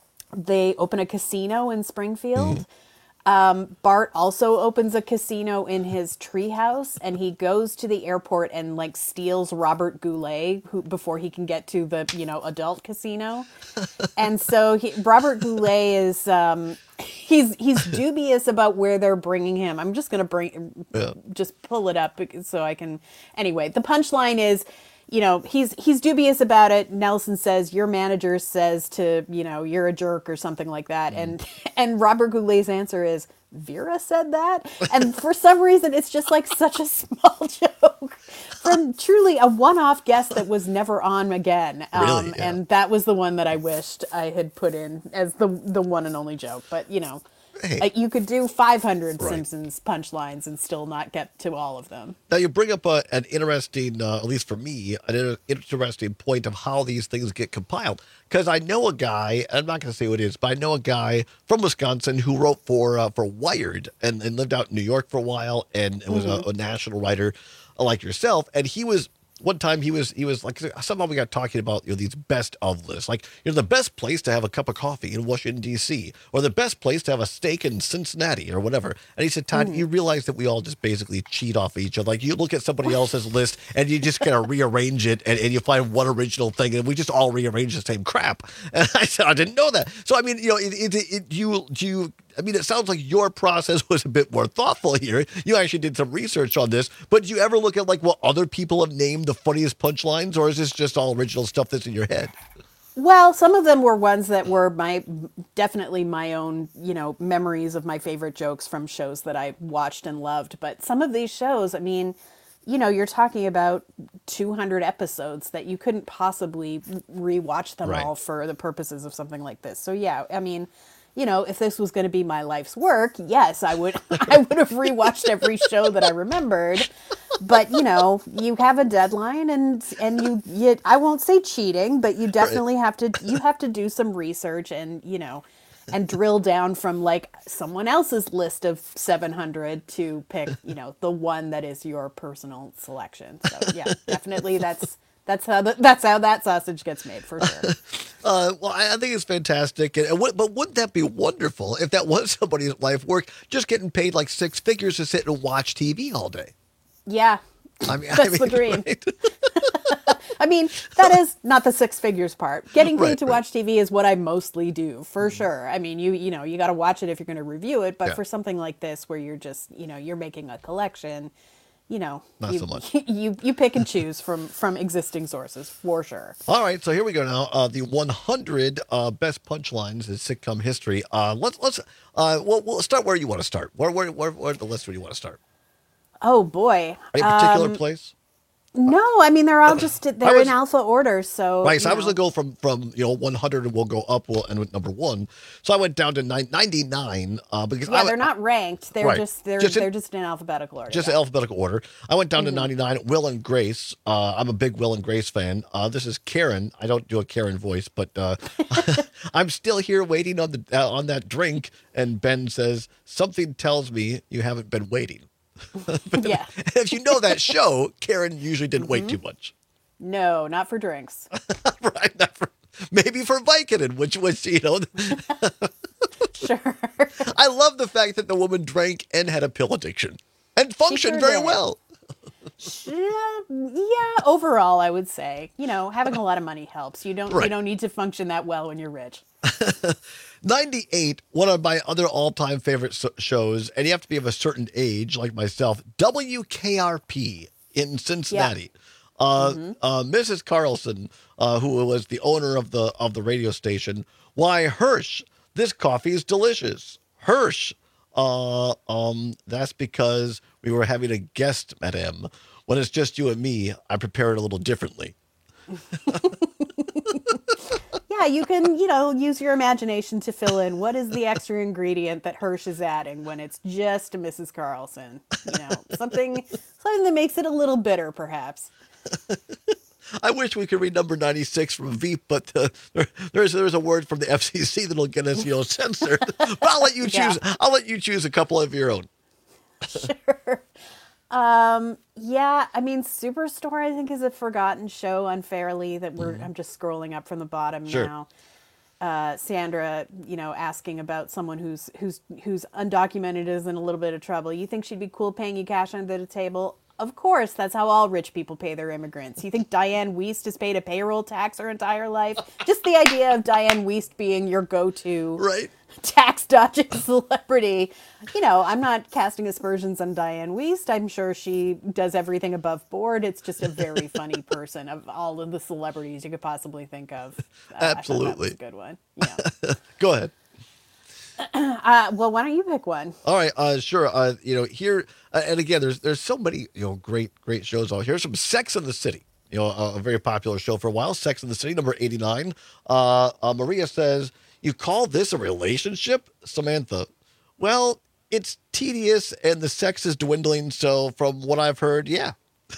Speaker 6: they open a casino in Springfield. Mm-hmm. Um, Bart also opens a casino in his treehouse, and he goes to the airport and like steals Robert Goulet who, before he can get to the you know adult casino. And so he, Robert Goulet is um, he's he's dubious about where they're bringing him. I'm just gonna bring yeah. just pull it up so I can. Anyway, the punchline is, you know, he's he's dubious about it. Nelson says, your manager says to, you know, you're a jerk or something like that. Mm. And and Robert Goulet's answer is, Vera said that? And for some reason, it's just like such a small joke from truly a one-off guest that was never on again. Um,
Speaker 15: really? Yeah.
Speaker 6: And that was the one that I wished I had put in as the the one and only joke. But, you know. Hey. Like you could do five hundred right. Simpsons punchlines and still not get to all of them.
Speaker 15: Now you bring up a, an interesting, uh, at least for me, an interesting point of how these things get compiled. Because I know a guy, I'm not going to say who it is, but I know a guy from Wisconsin who wrote for uh, for Wired and, and lived out in New York for a while and, and was mm-hmm. a, a national writer like yourself. And he was... One time he was he was like somehow we got talking about you know these best of lists, like you know the best place to have a cup of coffee in Washington D C or the best place to have a steak in Cincinnati or whatever. And he said, Todd, mm. you realize that we all just basically cheat off each other. Like you look at somebody else's list and you just kind of rearrange it and, and you find one original thing and we just all rearrange the same crap. And I said, I didn't know that. So I mean, you know, it, it, it, you do you. I mean, it sounds like your process was a bit more thoughtful here. You actually did some research on this, but do you ever look at like what other people have named the funniest punchlines, or is this just all original stuff that's in your head?
Speaker 6: Well, some of them were ones that were my definitely my own, you know, memories of my favorite jokes from shows that I watched and loved. But some of these shows, I mean, you know, you're talking about two hundred episodes that you couldn't possibly rewatch them
Speaker 15: Right.
Speaker 6: all for the purposes of something like this. So yeah, I mean, you know, if this was going to be my life's work, yes, I would I would have rewatched every show that I remembered. But, you know, you have a deadline and and you, you I won't say cheating, but you definitely have to you have to do some research and, you know, and drill down from like someone else's list of seven hundred to pick, you know, the one that is your personal selection. So yeah, definitely that's that's how the, that's how that sausage gets made for sure.
Speaker 15: Uh, well, I, I think it's fantastic. And, and what, but wouldn't that be wonderful if that was somebody's life work, just getting paid like six figures to sit and watch T V all day?
Speaker 6: Yeah.
Speaker 15: I mean,
Speaker 6: That's
Speaker 15: I mean,
Speaker 6: the dream.
Speaker 15: right?
Speaker 6: I mean, that is not the six figures part. Getting paid
Speaker 15: Right,
Speaker 6: to
Speaker 15: right.
Speaker 6: watch T V is what I mostly do, for sure. I mean, you you know, you got to watch it if you're going to review it. But
Speaker 15: Yeah.
Speaker 6: for something like this, where you're just, you know, you're making a collection, you know,
Speaker 15: Not
Speaker 6: you,
Speaker 15: so much.
Speaker 6: You you pick and choose from from existing sources, for sure.
Speaker 15: All right, so here we go now. Uh, the one hundred uh, best punchlines in sitcom history. Uh, let's let's uh, we'll, we'll start where you want to start. Where where where, where the list where you want to start?
Speaker 6: Oh boy.
Speaker 15: Any particular
Speaker 6: Um,
Speaker 15: place?
Speaker 6: No, I mean they're all just they're
Speaker 15: was-
Speaker 6: in alpha order. So
Speaker 15: Right, so
Speaker 6: you
Speaker 15: I was
Speaker 6: know.
Speaker 15: gonna go from from you know one hundred and we'll go up. We'll end with number one. So I went down to nine, ninety-nine uh, because
Speaker 6: Yeah,
Speaker 15: I,
Speaker 6: they're not ranked. They're
Speaker 15: Right.
Speaker 6: just they're
Speaker 15: Just in-
Speaker 6: they're just in alphabetical order.
Speaker 15: just
Speaker 6: yeah.
Speaker 15: in alphabetical order. I went down
Speaker 6: Mhm.
Speaker 15: to ninety-nine. Will and Grace. Uh, I'm a big Will and Grace fan. Uh, this is Karen. I don't do a Karen voice, but uh, I'm still here waiting on the uh, on that drink. And Ben says something tells me you haven't been waiting.
Speaker 6: Yeah.
Speaker 15: If you know that show, Karen usually didn't wait
Speaker 6: Mhm.
Speaker 15: too much.
Speaker 6: No, not for drinks.
Speaker 15: Maybe for Vicodin, which was, you know.
Speaker 6: Sure.
Speaker 15: I love the fact that the woman drank and had a pill addiction and functioned
Speaker 6: sure
Speaker 15: very
Speaker 6: did.
Speaker 15: well.
Speaker 6: Yeah, yeah, overall, I would say, you know, having a lot of money helps. You don't you
Speaker 15: Right.
Speaker 6: don't need to function that well when you're rich.
Speaker 15: ninety-eight, one of my other all-time favorite so- shows, and you have to be of a certain age, like myself, W K R P in Cincinnati. Uh,
Speaker 6: Mm-hmm.
Speaker 15: uh, Missus Carlson, uh, who was the owner of the of the radio station, why Hirsch, this coffee is delicious. Hirsch, uh, um, that's because we were having a guest, madame. When it's just you and me, I prepare it a little differently.
Speaker 6: Yeah, you can, you know, use your imagination to fill in what is the extra ingredient that Hirsch is adding when it's just Missus Carlson. You know, something something that makes it a little bitter, perhaps.
Speaker 15: I wish we could read number ninety-six from Veep, but uh, there, there's there's a word from the F C C that'll get us, you know, censored. But I'll let you choose.
Speaker 6: Yeah.
Speaker 15: I'll let you choose a couple of your own.
Speaker 6: Um, yeah, I mean, Superstore, I think, is a forgotten show unfairly that we're,
Speaker 15: Mm-hmm.
Speaker 6: I'm just scrolling up from the bottom
Speaker 8: Sure.
Speaker 6: now. Uh, Sandra, you know, asking about someone who's, who's, who's undocumented is in a little bit of trouble. You think she'd be cool paying you cash under the table? Of course, that's how all rich people pay their immigrants. You think Diane Wiest has paid a payroll tax her entire life? Just the idea of Diane Wiest being your go-to
Speaker 15: right.
Speaker 6: tax dodging celebrity. You know, I'm not casting aspersions on Diane Wiest. I'm sure she does everything above board. It's just a very funny person of all of the celebrities you could possibly think of. Uh, I thought that
Speaker 15: Absolutely.
Speaker 6: was a good one. Yeah.
Speaker 15: Go ahead.
Speaker 6: Uh, well, why don't you pick one?
Speaker 15: All right, uh, sure. Uh, you know, here uh, and again, there's there's so many you know great great shows out here. Here's some Sex and the City. You know, a, a very popular show for a while. Sex and the City, number eighty-nine. Uh, uh, Maria says, "You call this a relationship?" Samantha, well, it's tedious and the sex is dwindling. So, from what I've heard, yeah.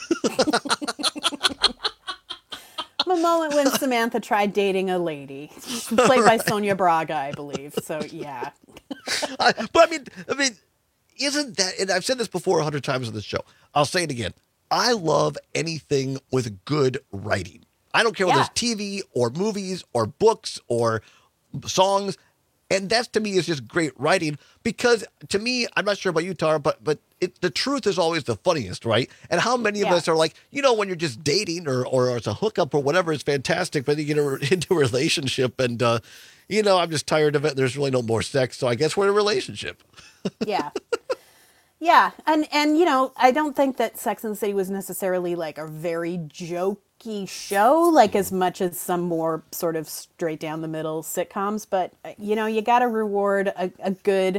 Speaker 6: The moment when Samantha tried dating a lady, played by Sonia Braga, I believe. So yeah.
Speaker 15: I, but I mean, I mean, isn't that? And I've said this before a hundred times on this show. I'll say it again. I love anything with good writing. I don't care whether
Speaker 6: Yeah.
Speaker 15: it's T V or movies or books or songs. And that to me is just great writing because to me, I'm not sure about you, Tara, but but it, the truth is always the funniest, right? And how many of
Speaker 6: Yeah.
Speaker 15: us are like, you know, when you're just dating or or it's a hookup or whatever, it's fantastic. But then you get a- into a relationship and, uh, you know, I'm just tired of it. There's really no more sex. So I guess we're in a relationship.
Speaker 6: Yeah. Yeah. And, and, you know, I don't think that Sex and the City was necessarily like a very jokey show, like as much as some more sort of straight down the middle sitcoms. But, uh, you know, you got to reward a, a good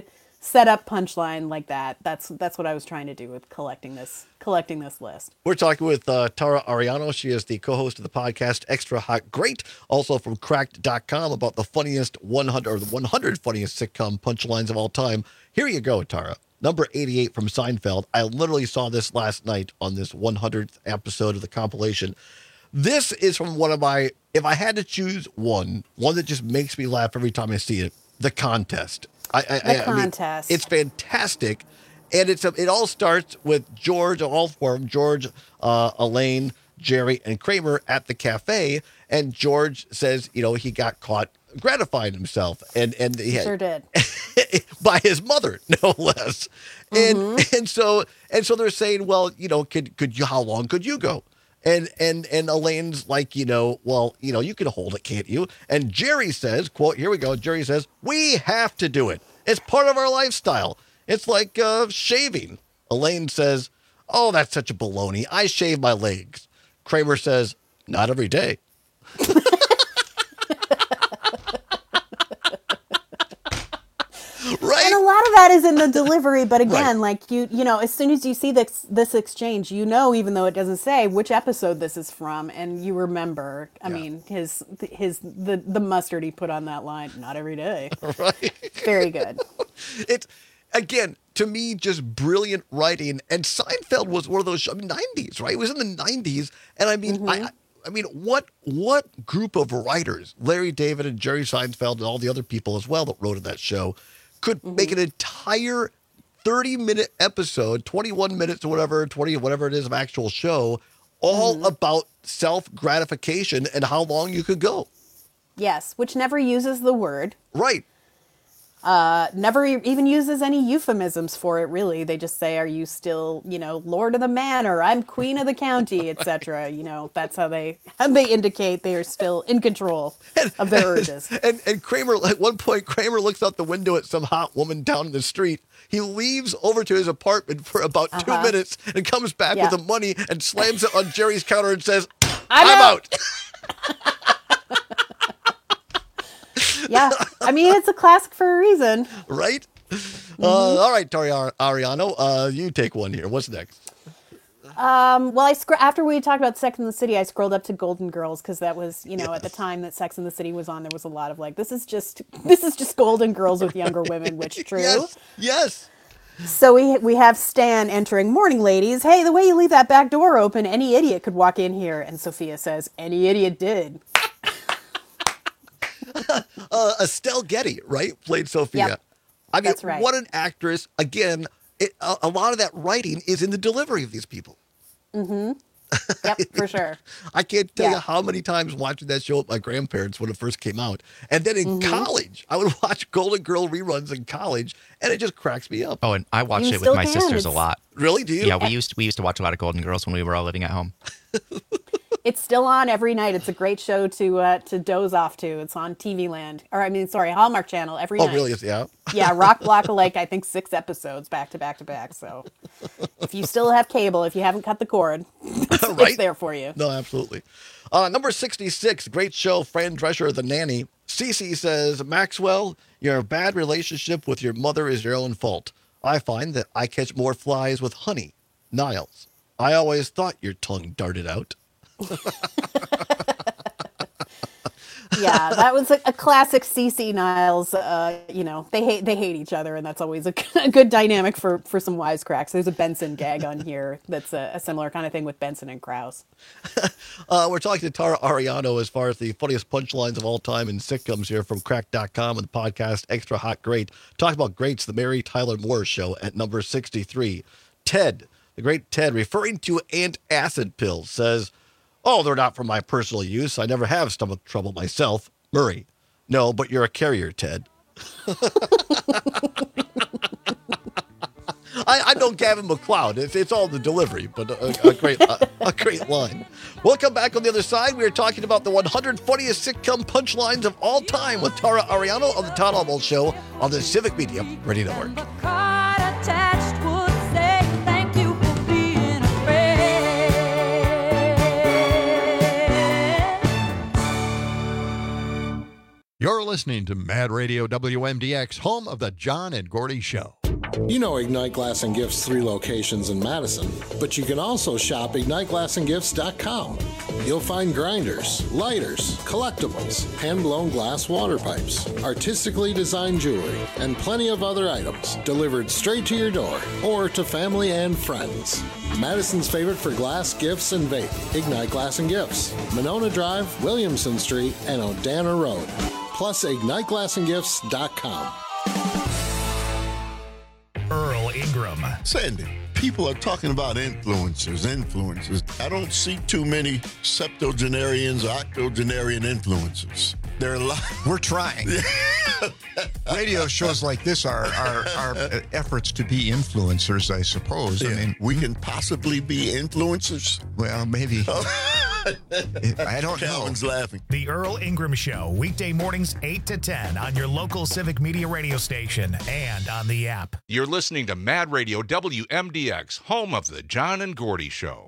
Speaker 6: set up punchline like that. That's that's what I was trying to do with collecting this collecting this list.
Speaker 15: We're talking with uh, Tara Ariano. She is the co-host of the podcast Extra Hot Great, also from cracked dot com, about the funniest one hundred or the one hundred funniest sitcom punchlines of all time. Here you go, Tara. Number eighty-eight from Seinfeld. I literally saw this last night on this one hundredth episode of the compilation. This is from one of my, if I had to choose one, one that just makes me laugh every time I see it, The Contest. I, I,
Speaker 6: The
Speaker 15: I,
Speaker 6: Contest.
Speaker 15: I mean, it's fantastic. And it's a, it all starts with George, all four of them, George, uh, Elaine, Jerry, and Kramer at the cafe. And George says, you know, he got caught gratifying himself. And, and he had,
Speaker 6: Sure did.
Speaker 15: by his mother, no less. And
Speaker 6: Mm-hmm.
Speaker 15: and so and so they're saying, well, you know, could could you how long could you go? And and and Elaine's like, you know, well, you know, you can hold it, can't you? And Jerry says, quote, here we go. Jerry says, we have to do it. It's part of our lifestyle. It's like uh, shaving. Elaine says, oh, that's such a baloney. I shave my legs. Kramer says, not every day. Right.
Speaker 6: And a lot of that is in the delivery, but again,
Speaker 15: Right.
Speaker 6: like you, you know, as soon as you see this this exchange, you know, even though it doesn't say which episode this is from, and you remember. I mean, his his the the mustard he put on that line, not every day.
Speaker 15: Right.
Speaker 6: Very good.
Speaker 15: It's again, to me, just brilliant writing. And Seinfeld was one of those, I mean, nineties, right? It was in the nineties, and I mean, I. I mean, what what group of writers, Larry David and Jerry Seinfeld and all the other people as well that wrote in that show, could
Speaker 6: Mm-hmm.
Speaker 15: make an entire thirty-minute episode, twenty-one minutes or whatever, twenty, whatever it is of actual show, all
Speaker 6: Mm-hmm.
Speaker 15: about self-gratification and how long you could go.
Speaker 6: Yes, which never uses the word.
Speaker 15: Right.
Speaker 6: Uh, never e- even uses any euphemisms for it, really. They just say, are you still, you know, Lord of the Manor, I'm Queen of the County, et cetera. You know, that's how they how they indicate they are still in control of their urges.
Speaker 15: And and Kramer, at one point, Kramer looks out the window at some hot woman down the street. He leaves over to his apartment for about two
Speaker 6: Uh-huh.
Speaker 15: minutes and comes back
Speaker 6: Yeah.
Speaker 15: with the money and slams it on Jerry's counter and says,
Speaker 6: I'm
Speaker 15: I'm out.
Speaker 6: Yeah, I mean, it's a classic for a reason.
Speaker 15: Right? Uh, all right, Tori Ar- Ariano, uh, you take one here. What's next?
Speaker 6: Um, well, I scr- after we talked about Sex and the City, I scrolled up to Golden Girls because that was, you know, at the time that Sex and the City was on, there was a lot of like, this is just this is just Golden Girls with younger women, which true.
Speaker 15: Yes, yes.
Speaker 6: So we we have Stan entering. Morning, ladies. Hey, the way you leave that back door open, any idiot could walk in here. And Sophia says, any idiot did.
Speaker 15: uh, Estelle Getty, right, played Sophia.
Speaker 6: Yep.
Speaker 15: I mean,
Speaker 6: That's right.
Speaker 15: what an actress. Again, it, a, a lot of that writing is in the delivery of these people.
Speaker 6: Mm-hmm. Yep, for sure.
Speaker 15: I can't tell
Speaker 6: Yeah.
Speaker 15: you how many times watching that show with my grandparents when it first came out. And then in
Speaker 6: Mm-hmm.
Speaker 15: college, I would watch Golden Girl reruns in college, and it just cracks me up.
Speaker 16: Oh, and I watched
Speaker 6: You
Speaker 16: it with
Speaker 6: still
Speaker 16: my
Speaker 6: can.
Speaker 16: sisters a
Speaker 6: It's-
Speaker 16: lot.
Speaker 15: Really? Do you?
Speaker 16: Yeah, we used we used to watch a lot of Golden Girls when we were all living at home.
Speaker 6: It's still on every night. It's a great show to uh, to doze off to. It's on T V Land, or I mean, sorry, Hallmark Channel every
Speaker 15: Oh,
Speaker 6: night.
Speaker 15: really? Yeah.
Speaker 6: Yeah, Rock Block like I think six episodes back to back to back. So if you still have cable, if you haven't cut the cord, it's, it's
Speaker 15: Right?
Speaker 6: there for you.
Speaker 15: No, absolutely. Uh, number sixty-six, great show, Fran Drescher, The Nanny. Cece says, Maxwell, your bad relationship with your mother is your own fault. I find that I catch more flies with honey. Niles, I always thought your tongue darted out.
Speaker 6: Yeah, that was a, a classic Cece Niles. Uh, you know, they hate they hate each other, and that's always a, a good dynamic for for some wisecracks. There's a Benson gag on here that's a, a similar kind of thing with Benson and Krause.
Speaker 15: Uh, we're talking to Tara Ariano as far as the funniest punchlines of all time in sitcoms here from cracked dot com and the podcast Extra Hot Great. Talking about greats, the Mary Tyler Moore Show at number sixty-three. Ted, the great Ted, referring to antacid pills, says, oh, they're not for my personal use. I never have stomach trouble myself. Murray, no, but you're a carrier, Ted. I, I know Gavin McLeod. It's, it's all the delivery, but a, a great a, a great line. We'll come back on the other side. We are talking about the one hundred funniest sitcom punchlines of all time with Tara Ariano of the Todd Almost Show on the Civic Media Radio Network.
Speaker 8: You're listening to Mad Radio W M D X, home of the John and Gordy Show.
Speaker 9: You know Ignite Glass and Gifts' three locations in Madison, but you can also shop ignite glass and gifts dot com. You'll find grinders, lighters, collectibles, hand-blown glass water pipes, artistically designed jewelry, and plenty of other items delivered straight to your door or to family and friends. Madison's favorite for glass, gifts, and vape, Ignite Glass and Gifts, Monona Drive, Williamson Street, and Odana Road. Plus ignite glass and gifts dot com.
Speaker 1: Earl Ingram.
Speaker 10: Sandy, people are talking about influencers, influencers. I don't see too many septuagenarians or octogenarian influencers. There are a lot.
Speaker 11: We're trying. Radio shows like this are, are, are efforts to be influencers, I suppose.
Speaker 10: Yeah.
Speaker 11: I mean,
Speaker 10: we can possibly be influencers.
Speaker 11: Well, maybe. I don't know.
Speaker 10: Calvin's laughing.
Speaker 1: The Earl Ingram Show, weekday mornings eight to ten on your local Civic Media radio station and on the app.
Speaker 13: You're listening to Mad Radio W M D X, home of the John and Gordy Show.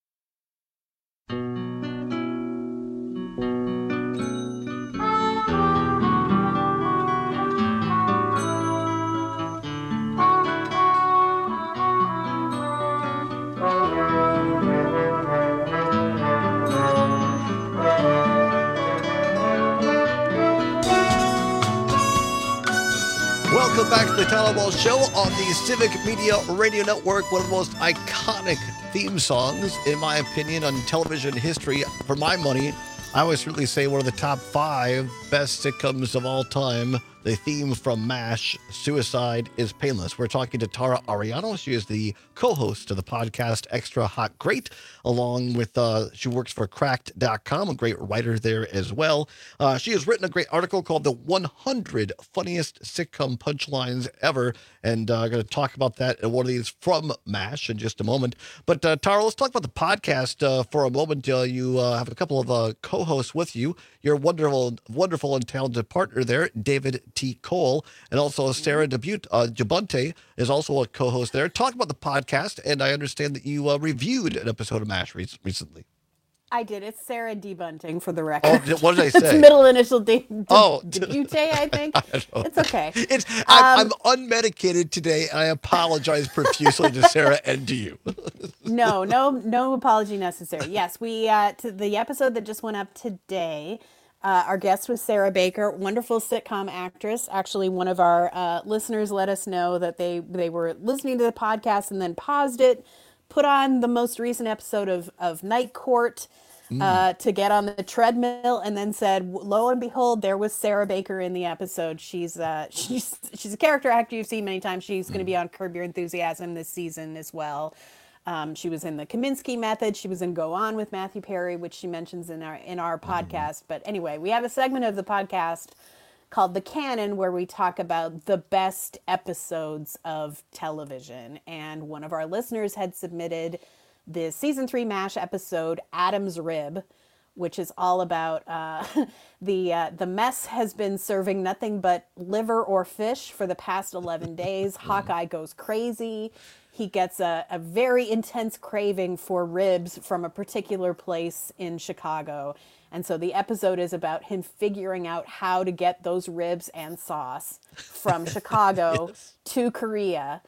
Speaker 15: Welcome back to the Tyler Ball Show on the Civic Media Radio Network, one of the most iconic theme songs, in my opinion, on television history. For my money, I would certainly say one of the top five best sitcoms of all time. The theme from MASH, Suicide is Painless. We're talking to Tara Ariano. She is the co-host of the podcast Extra Hot Great, along with, uh, she works for cracked dot com, a great writer there as well. Uh, she has written a great article called The one hundred Funniest Sitcom Punchlines Ever, and uh, I'm going to talk about that in one of these from MASH in just a moment. But uh, Tara, let's talk about the podcast uh, for a moment. Uh, you uh, have a couple of uh, co-hosts with you. Your wonderful, wonderful and talented partner there, David T. Cole, and also Sarah Debut- uh, Dubunte is also a co-host there. Talk about the podcast, and I understand that you uh, reviewed an episode of MASH re- recently.
Speaker 6: I did. It's Sarah Debunting for the record.
Speaker 15: Oh, what did I say?
Speaker 6: It's middle initial de- de-
Speaker 15: oh.
Speaker 6: Debute, I think. I it's okay.
Speaker 15: It's I'm,
Speaker 6: Um,
Speaker 15: I'm unmedicated today, and I apologize profusely to Sarah and to you.
Speaker 6: no, no, no apology necessary. Yes, we uh, to the episode that just went up today. Uh, our guest was Sarah Baker, wonderful sitcom actress. Actually, one of our uh, listeners let us know that they they were listening to the podcast and then paused it, put on the most recent episode of of Night Court uh, to get on the treadmill, and then said, "Lo and behold, there was Sarah Baker in the episode. She's uh, she's she's a character actor you've seen many times. She's going to be on Curb Your Enthusiasm this season as well." Um, she was in the Kaminsky Method. She was in Go On with Matthew Perry, which she mentions in our in our podcast. But anyway, we have a segment of the podcast called The Canon, where we talk about the best episodes of television. And one of our listeners had submitted the season three MASH episode, Adam's Rib, which is all about uh, the uh, the mess has been serving nothing but liver or fish for the past eleven days. Hawkeye goes crazy. He gets a, a very intense craving for ribs from a particular place in Chicago. And so the episode is about him figuring out how to get those ribs and sauce from Chicago yes. to Korea.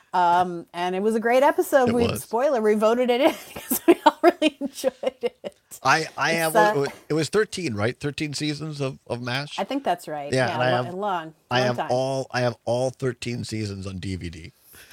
Speaker 6: Um, and it was a great episode.
Speaker 15: It
Speaker 6: we
Speaker 15: was.
Speaker 6: Spoiler, we voted it in because we all really enjoyed it.
Speaker 15: I, I
Speaker 6: It's,
Speaker 15: have,
Speaker 6: uh,
Speaker 15: it was thirteen, right? thirteen seasons of, of MASH?
Speaker 6: I think that's right.
Speaker 15: Yeah,
Speaker 6: Yeah,
Speaker 15: and I
Speaker 6: lo-
Speaker 15: have,
Speaker 6: long, long
Speaker 15: I have
Speaker 6: time.
Speaker 15: all, I have all thirteen seasons on D V D.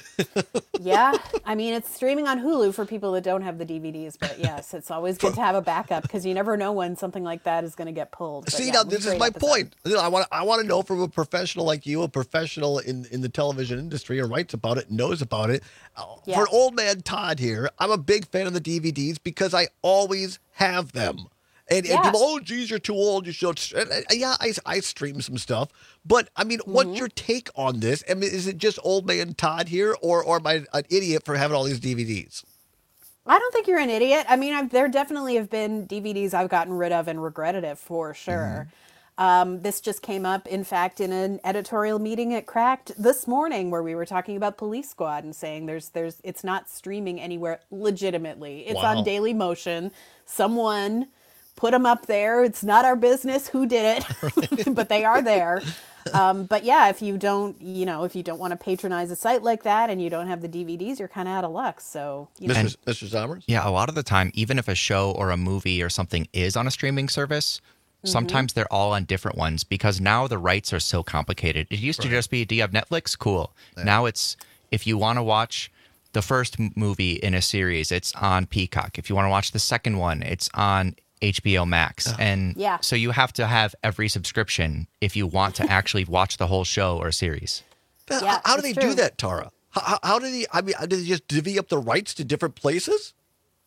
Speaker 6: Yeah, I mean, it's streaming on Hulu for people that don't have the D V Ds, but yes, it's always good to have a backup because you never know when something like that is going to get pulled. But
Speaker 15: See,
Speaker 6: yeah,
Speaker 15: now
Speaker 6: it was a
Speaker 15: this is
Speaker 6: great
Speaker 15: my
Speaker 6: episode.
Speaker 15: point. You know, I want, I want to know from a professional like you, a professional in, in the television industry, and writes about it, knows about it. Uh,
Speaker 6: Yeah.
Speaker 15: For old man Todd here, I'm a big fan of the D V Ds because I always have them. And, and
Speaker 6: Yeah.
Speaker 15: people, oh, geez, you're too old. You should. And, uh, yeah, I, I stream some stuff. But, I mean, what's
Speaker 6: Mm-hmm.
Speaker 15: your take on this? I mean, is it just old man Todd here, or, or am I an idiot for having all these D V Ds?
Speaker 6: I don't think you're an idiot. I mean, I've, there definitely have been D V Ds I've gotten rid of and regretted it for sure. Um, this just came up, in fact, in an editorial meeting at Cracked this morning, where we were talking about Police Squad and saying there's there's it's not streaming anywhere legitimately. It's
Speaker 15: Wow.
Speaker 6: on Daily Motion. Someone put them up there. It's not our business who did it, but they are there. Um, but yeah, if you don't, you know, if you don't want to patronize a site like that and you don't have the D V Ds, you're kind of out of luck. So, you know.
Speaker 15: Mister Mister Zommers?
Speaker 16: Yeah, a lot of the time, even if a show or a movie or something is on a streaming service, mm-hmm. sometimes they're all on different ones because now the rights are so complicated. It used right. to just be, do you have Netflix? Cool. Yeah. Now it's, if you want to watch the first movie in a series, it's on Peacock. If you want to watch the second one, it's on H B O Max. Oh. And
Speaker 6: yeah.
Speaker 16: so you have to have every subscription if you want to actually watch the whole show or series.
Speaker 15: Yeah, how, how do they
Speaker 6: true.
Speaker 15: do that, Tara? How, how do they, I mean, do they just divvy up the rights to different places?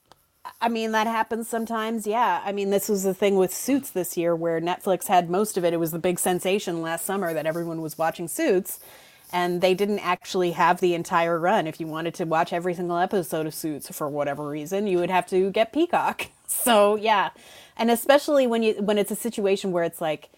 Speaker 6: I mean, that happens sometimes, yeah. I mean, this was the thing with Suits this year where Netflix had most of it. It was the big sensation last summer that everyone was watching Suits. And they didn't actually have the entire run. If you wanted to watch every single episode of Suits for whatever reason, you would have to get Peacock. So, yeah. And especially when you when it's a situation where it's like,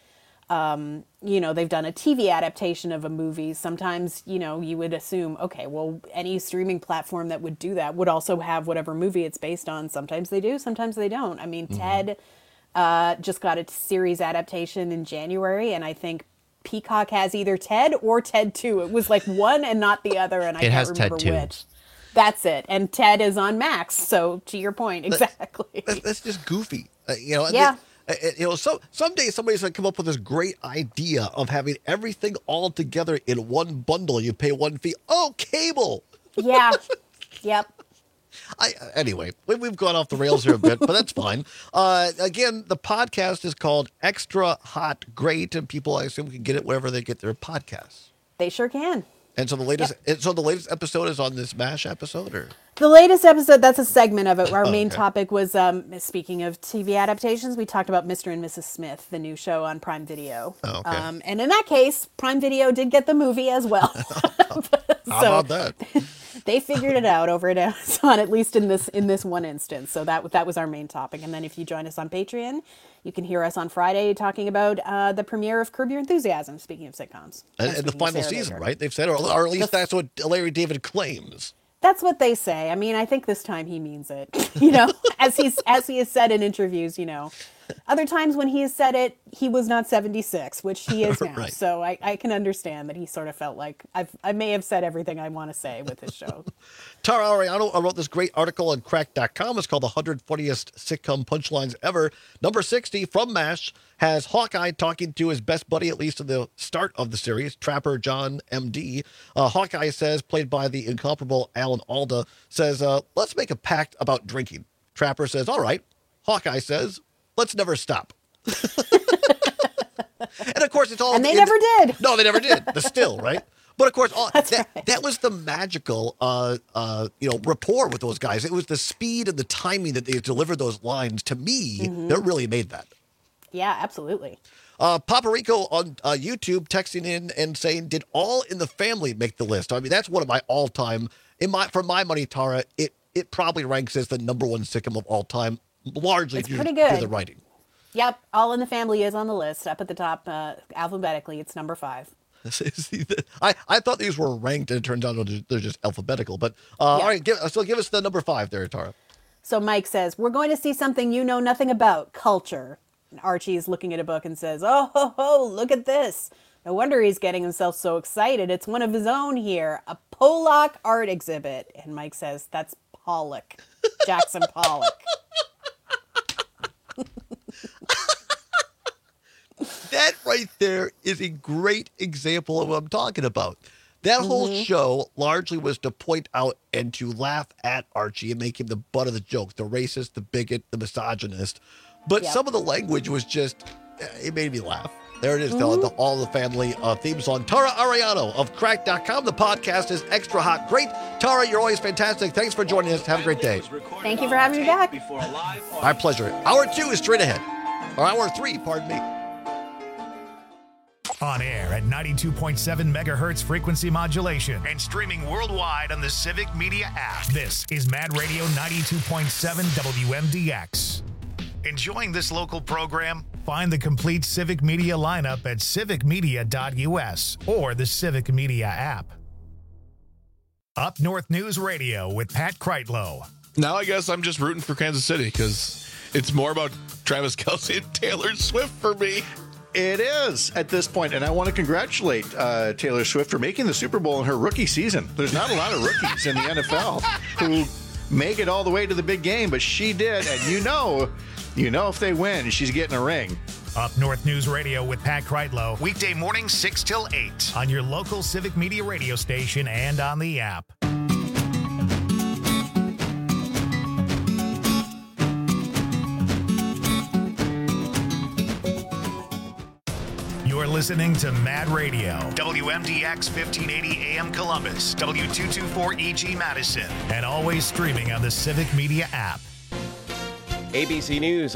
Speaker 6: um, you know, they've done a T V adaptation of a movie. Sometimes, you know, you would assume, okay, well, any streaming platform that would do that would also have whatever movie it's based on. Sometimes they do, sometimes they don't. I mean, mm-hmm. Ted uh, just got a series adaptation in January, and I think Peacock has either Ted or Ted two. It was like one and not the other, and I
Speaker 16: it
Speaker 6: can't
Speaker 16: has
Speaker 6: remember
Speaker 16: Ted two.
Speaker 6: Which. That's it. And Ted is on Max. So to your point, exactly.
Speaker 15: That's, that's just goofy. Uh, you know,
Speaker 6: yeah.
Speaker 15: They, you know, so someday somebody's gonna come up with this great idea of having everything all together in one bundle. You pay one fee. Oh, cable.
Speaker 6: Yeah. Yep.
Speaker 15: I, anyway, we, we've gone off the rails here a bit, but that's fine. Uh, again, the podcast is called Extra Hot Great, and people, I assume, can get it wherever they get their podcasts.
Speaker 6: They sure can.
Speaker 15: And so the latest, yep. so the latest episode is on this MASH episode, or
Speaker 6: the latest episode. That's a segment of it. Our
Speaker 15: oh,
Speaker 6: main
Speaker 15: okay.
Speaker 6: topic was, um, speaking of T V adaptations, we talked about Mister and Missus Smith, the new show on Prime Video.
Speaker 15: Oh, okay.
Speaker 6: Um, and in that case, Prime Video did get the movie as well.
Speaker 15: so, How about that?
Speaker 6: They figured it out over at Amazon, at least in this in this one instance. So that that was our main topic. And then if you join us on Patreon, you can hear us on Friday talking about uh, the premiere of Curb Your Enthusiasm, speaking of sitcoms.
Speaker 15: And, and the final season, Baker. Right? They've said, or, or at least the, that's what Larry David claims.
Speaker 6: That's what they say. I mean, I think this time he means it. You know, as he's as he has said in interviews, you know. Other times when he has said it, he was not seventy-six, which he is now. Right. So I, I can understand that he sort of felt like I've, I may have said everything I want to say with this show.
Speaker 15: Tara Ariano wrote this great article on crack dot com. It's called The one hundred Funniest Sitcom Punchlines Ever. Number sixty from MASH has Hawkeye talking to his best buddy, at least in the start of the series, Trapper John M D. Uh, Hawkeye says, played by the incomparable Alan Alda, says, uh, let's make a pact about drinking. Trapper says, all right. Hawkeye says, let's never stop. And of course, it's all.
Speaker 6: And they never
Speaker 15: the,
Speaker 6: did.
Speaker 15: No, they never did. The still, right? But of course, all, that,
Speaker 6: right.
Speaker 15: that was the magical, uh, uh, you know, rapport with those guys. It was the speed and the timing that they delivered those lines. To me,
Speaker 6: mm-hmm.
Speaker 15: that really made that.
Speaker 6: Yeah, absolutely.
Speaker 15: Uh, Paparico on uh, YouTube texting in and saying, "Did All in the Family make the list?" I mean, that's one of my all-time. In my, for my money, Tara, it it probably ranks as the number one sitcom of all time, largely
Speaker 6: it's
Speaker 15: due
Speaker 6: pretty
Speaker 15: to
Speaker 6: good.
Speaker 15: the writing.
Speaker 6: Yep, All in the Family is on the list, up at the top uh, alphabetically. It's number five.
Speaker 15: I, I thought these were ranked, and it turns out they're just alphabetical. But uh,
Speaker 6: yeah.
Speaker 15: all right, give, so give us the number five there, Tara.
Speaker 6: So Mike says, we're going to see something you know nothing about, culture. And Archie is looking at a book and says, oh, ho, ho, look at this. No wonder he's getting himself so excited. It's one of his own here, a Pollock art exhibit. And Mike says, that's Pollock, Jackson Pollock.
Speaker 15: That right there is a great example of what I'm talking about. That whole
Speaker 6: Mm-hmm.
Speaker 15: show largely was to point out and to laugh at Archie and make him the butt of the joke, the racist, the bigot, the misogynist. But
Speaker 6: Yep.
Speaker 15: some of the language was just, it made me laugh. There it is,
Speaker 6: Mhm.
Speaker 15: the, the All the Family uh, theme song. Tara Ariano of crack dot com. The podcast is Extra Hot Great. Tara, you're always fantastic. Thanks for joining us. Have a great day.
Speaker 6: Thank you for having me back.
Speaker 15: My pleasure. Hour two is straight ahead. Or hour three, pardon me.
Speaker 1: On air at ninety-two point seven megahertz frequency modulation and streaming worldwide on the Civic Media app. This is Mad Radio ninety-two point seven W M D X. Enjoying this local program? Find the complete Civic Media lineup at civic media dot U S or the Civic Media app. Up North News Radio with Pat Kreitlow.
Speaker 14: Now I guess I'm just rooting for Kansas City because it's more about Travis Kelce and Taylor Swift for me.
Speaker 17: It is at this point, and I want to congratulate uh, Taylor Swift for making the Super Bowl in her rookie season. There's not a lot of rookies in the N F L who make it all the way to the big game, but she did, and you know, you know if they win, she's getting a ring.
Speaker 1: Up North News Radio with Pat Kreitlow, weekday mornings six till eight on your local Civic Media radio station and on the app. You're listening to Mad Radio, W M D X fifteen eighty A M Columbus, W two twenty-four E G Madison, and always streaming on the Civic Media app.
Speaker 18: A B C News.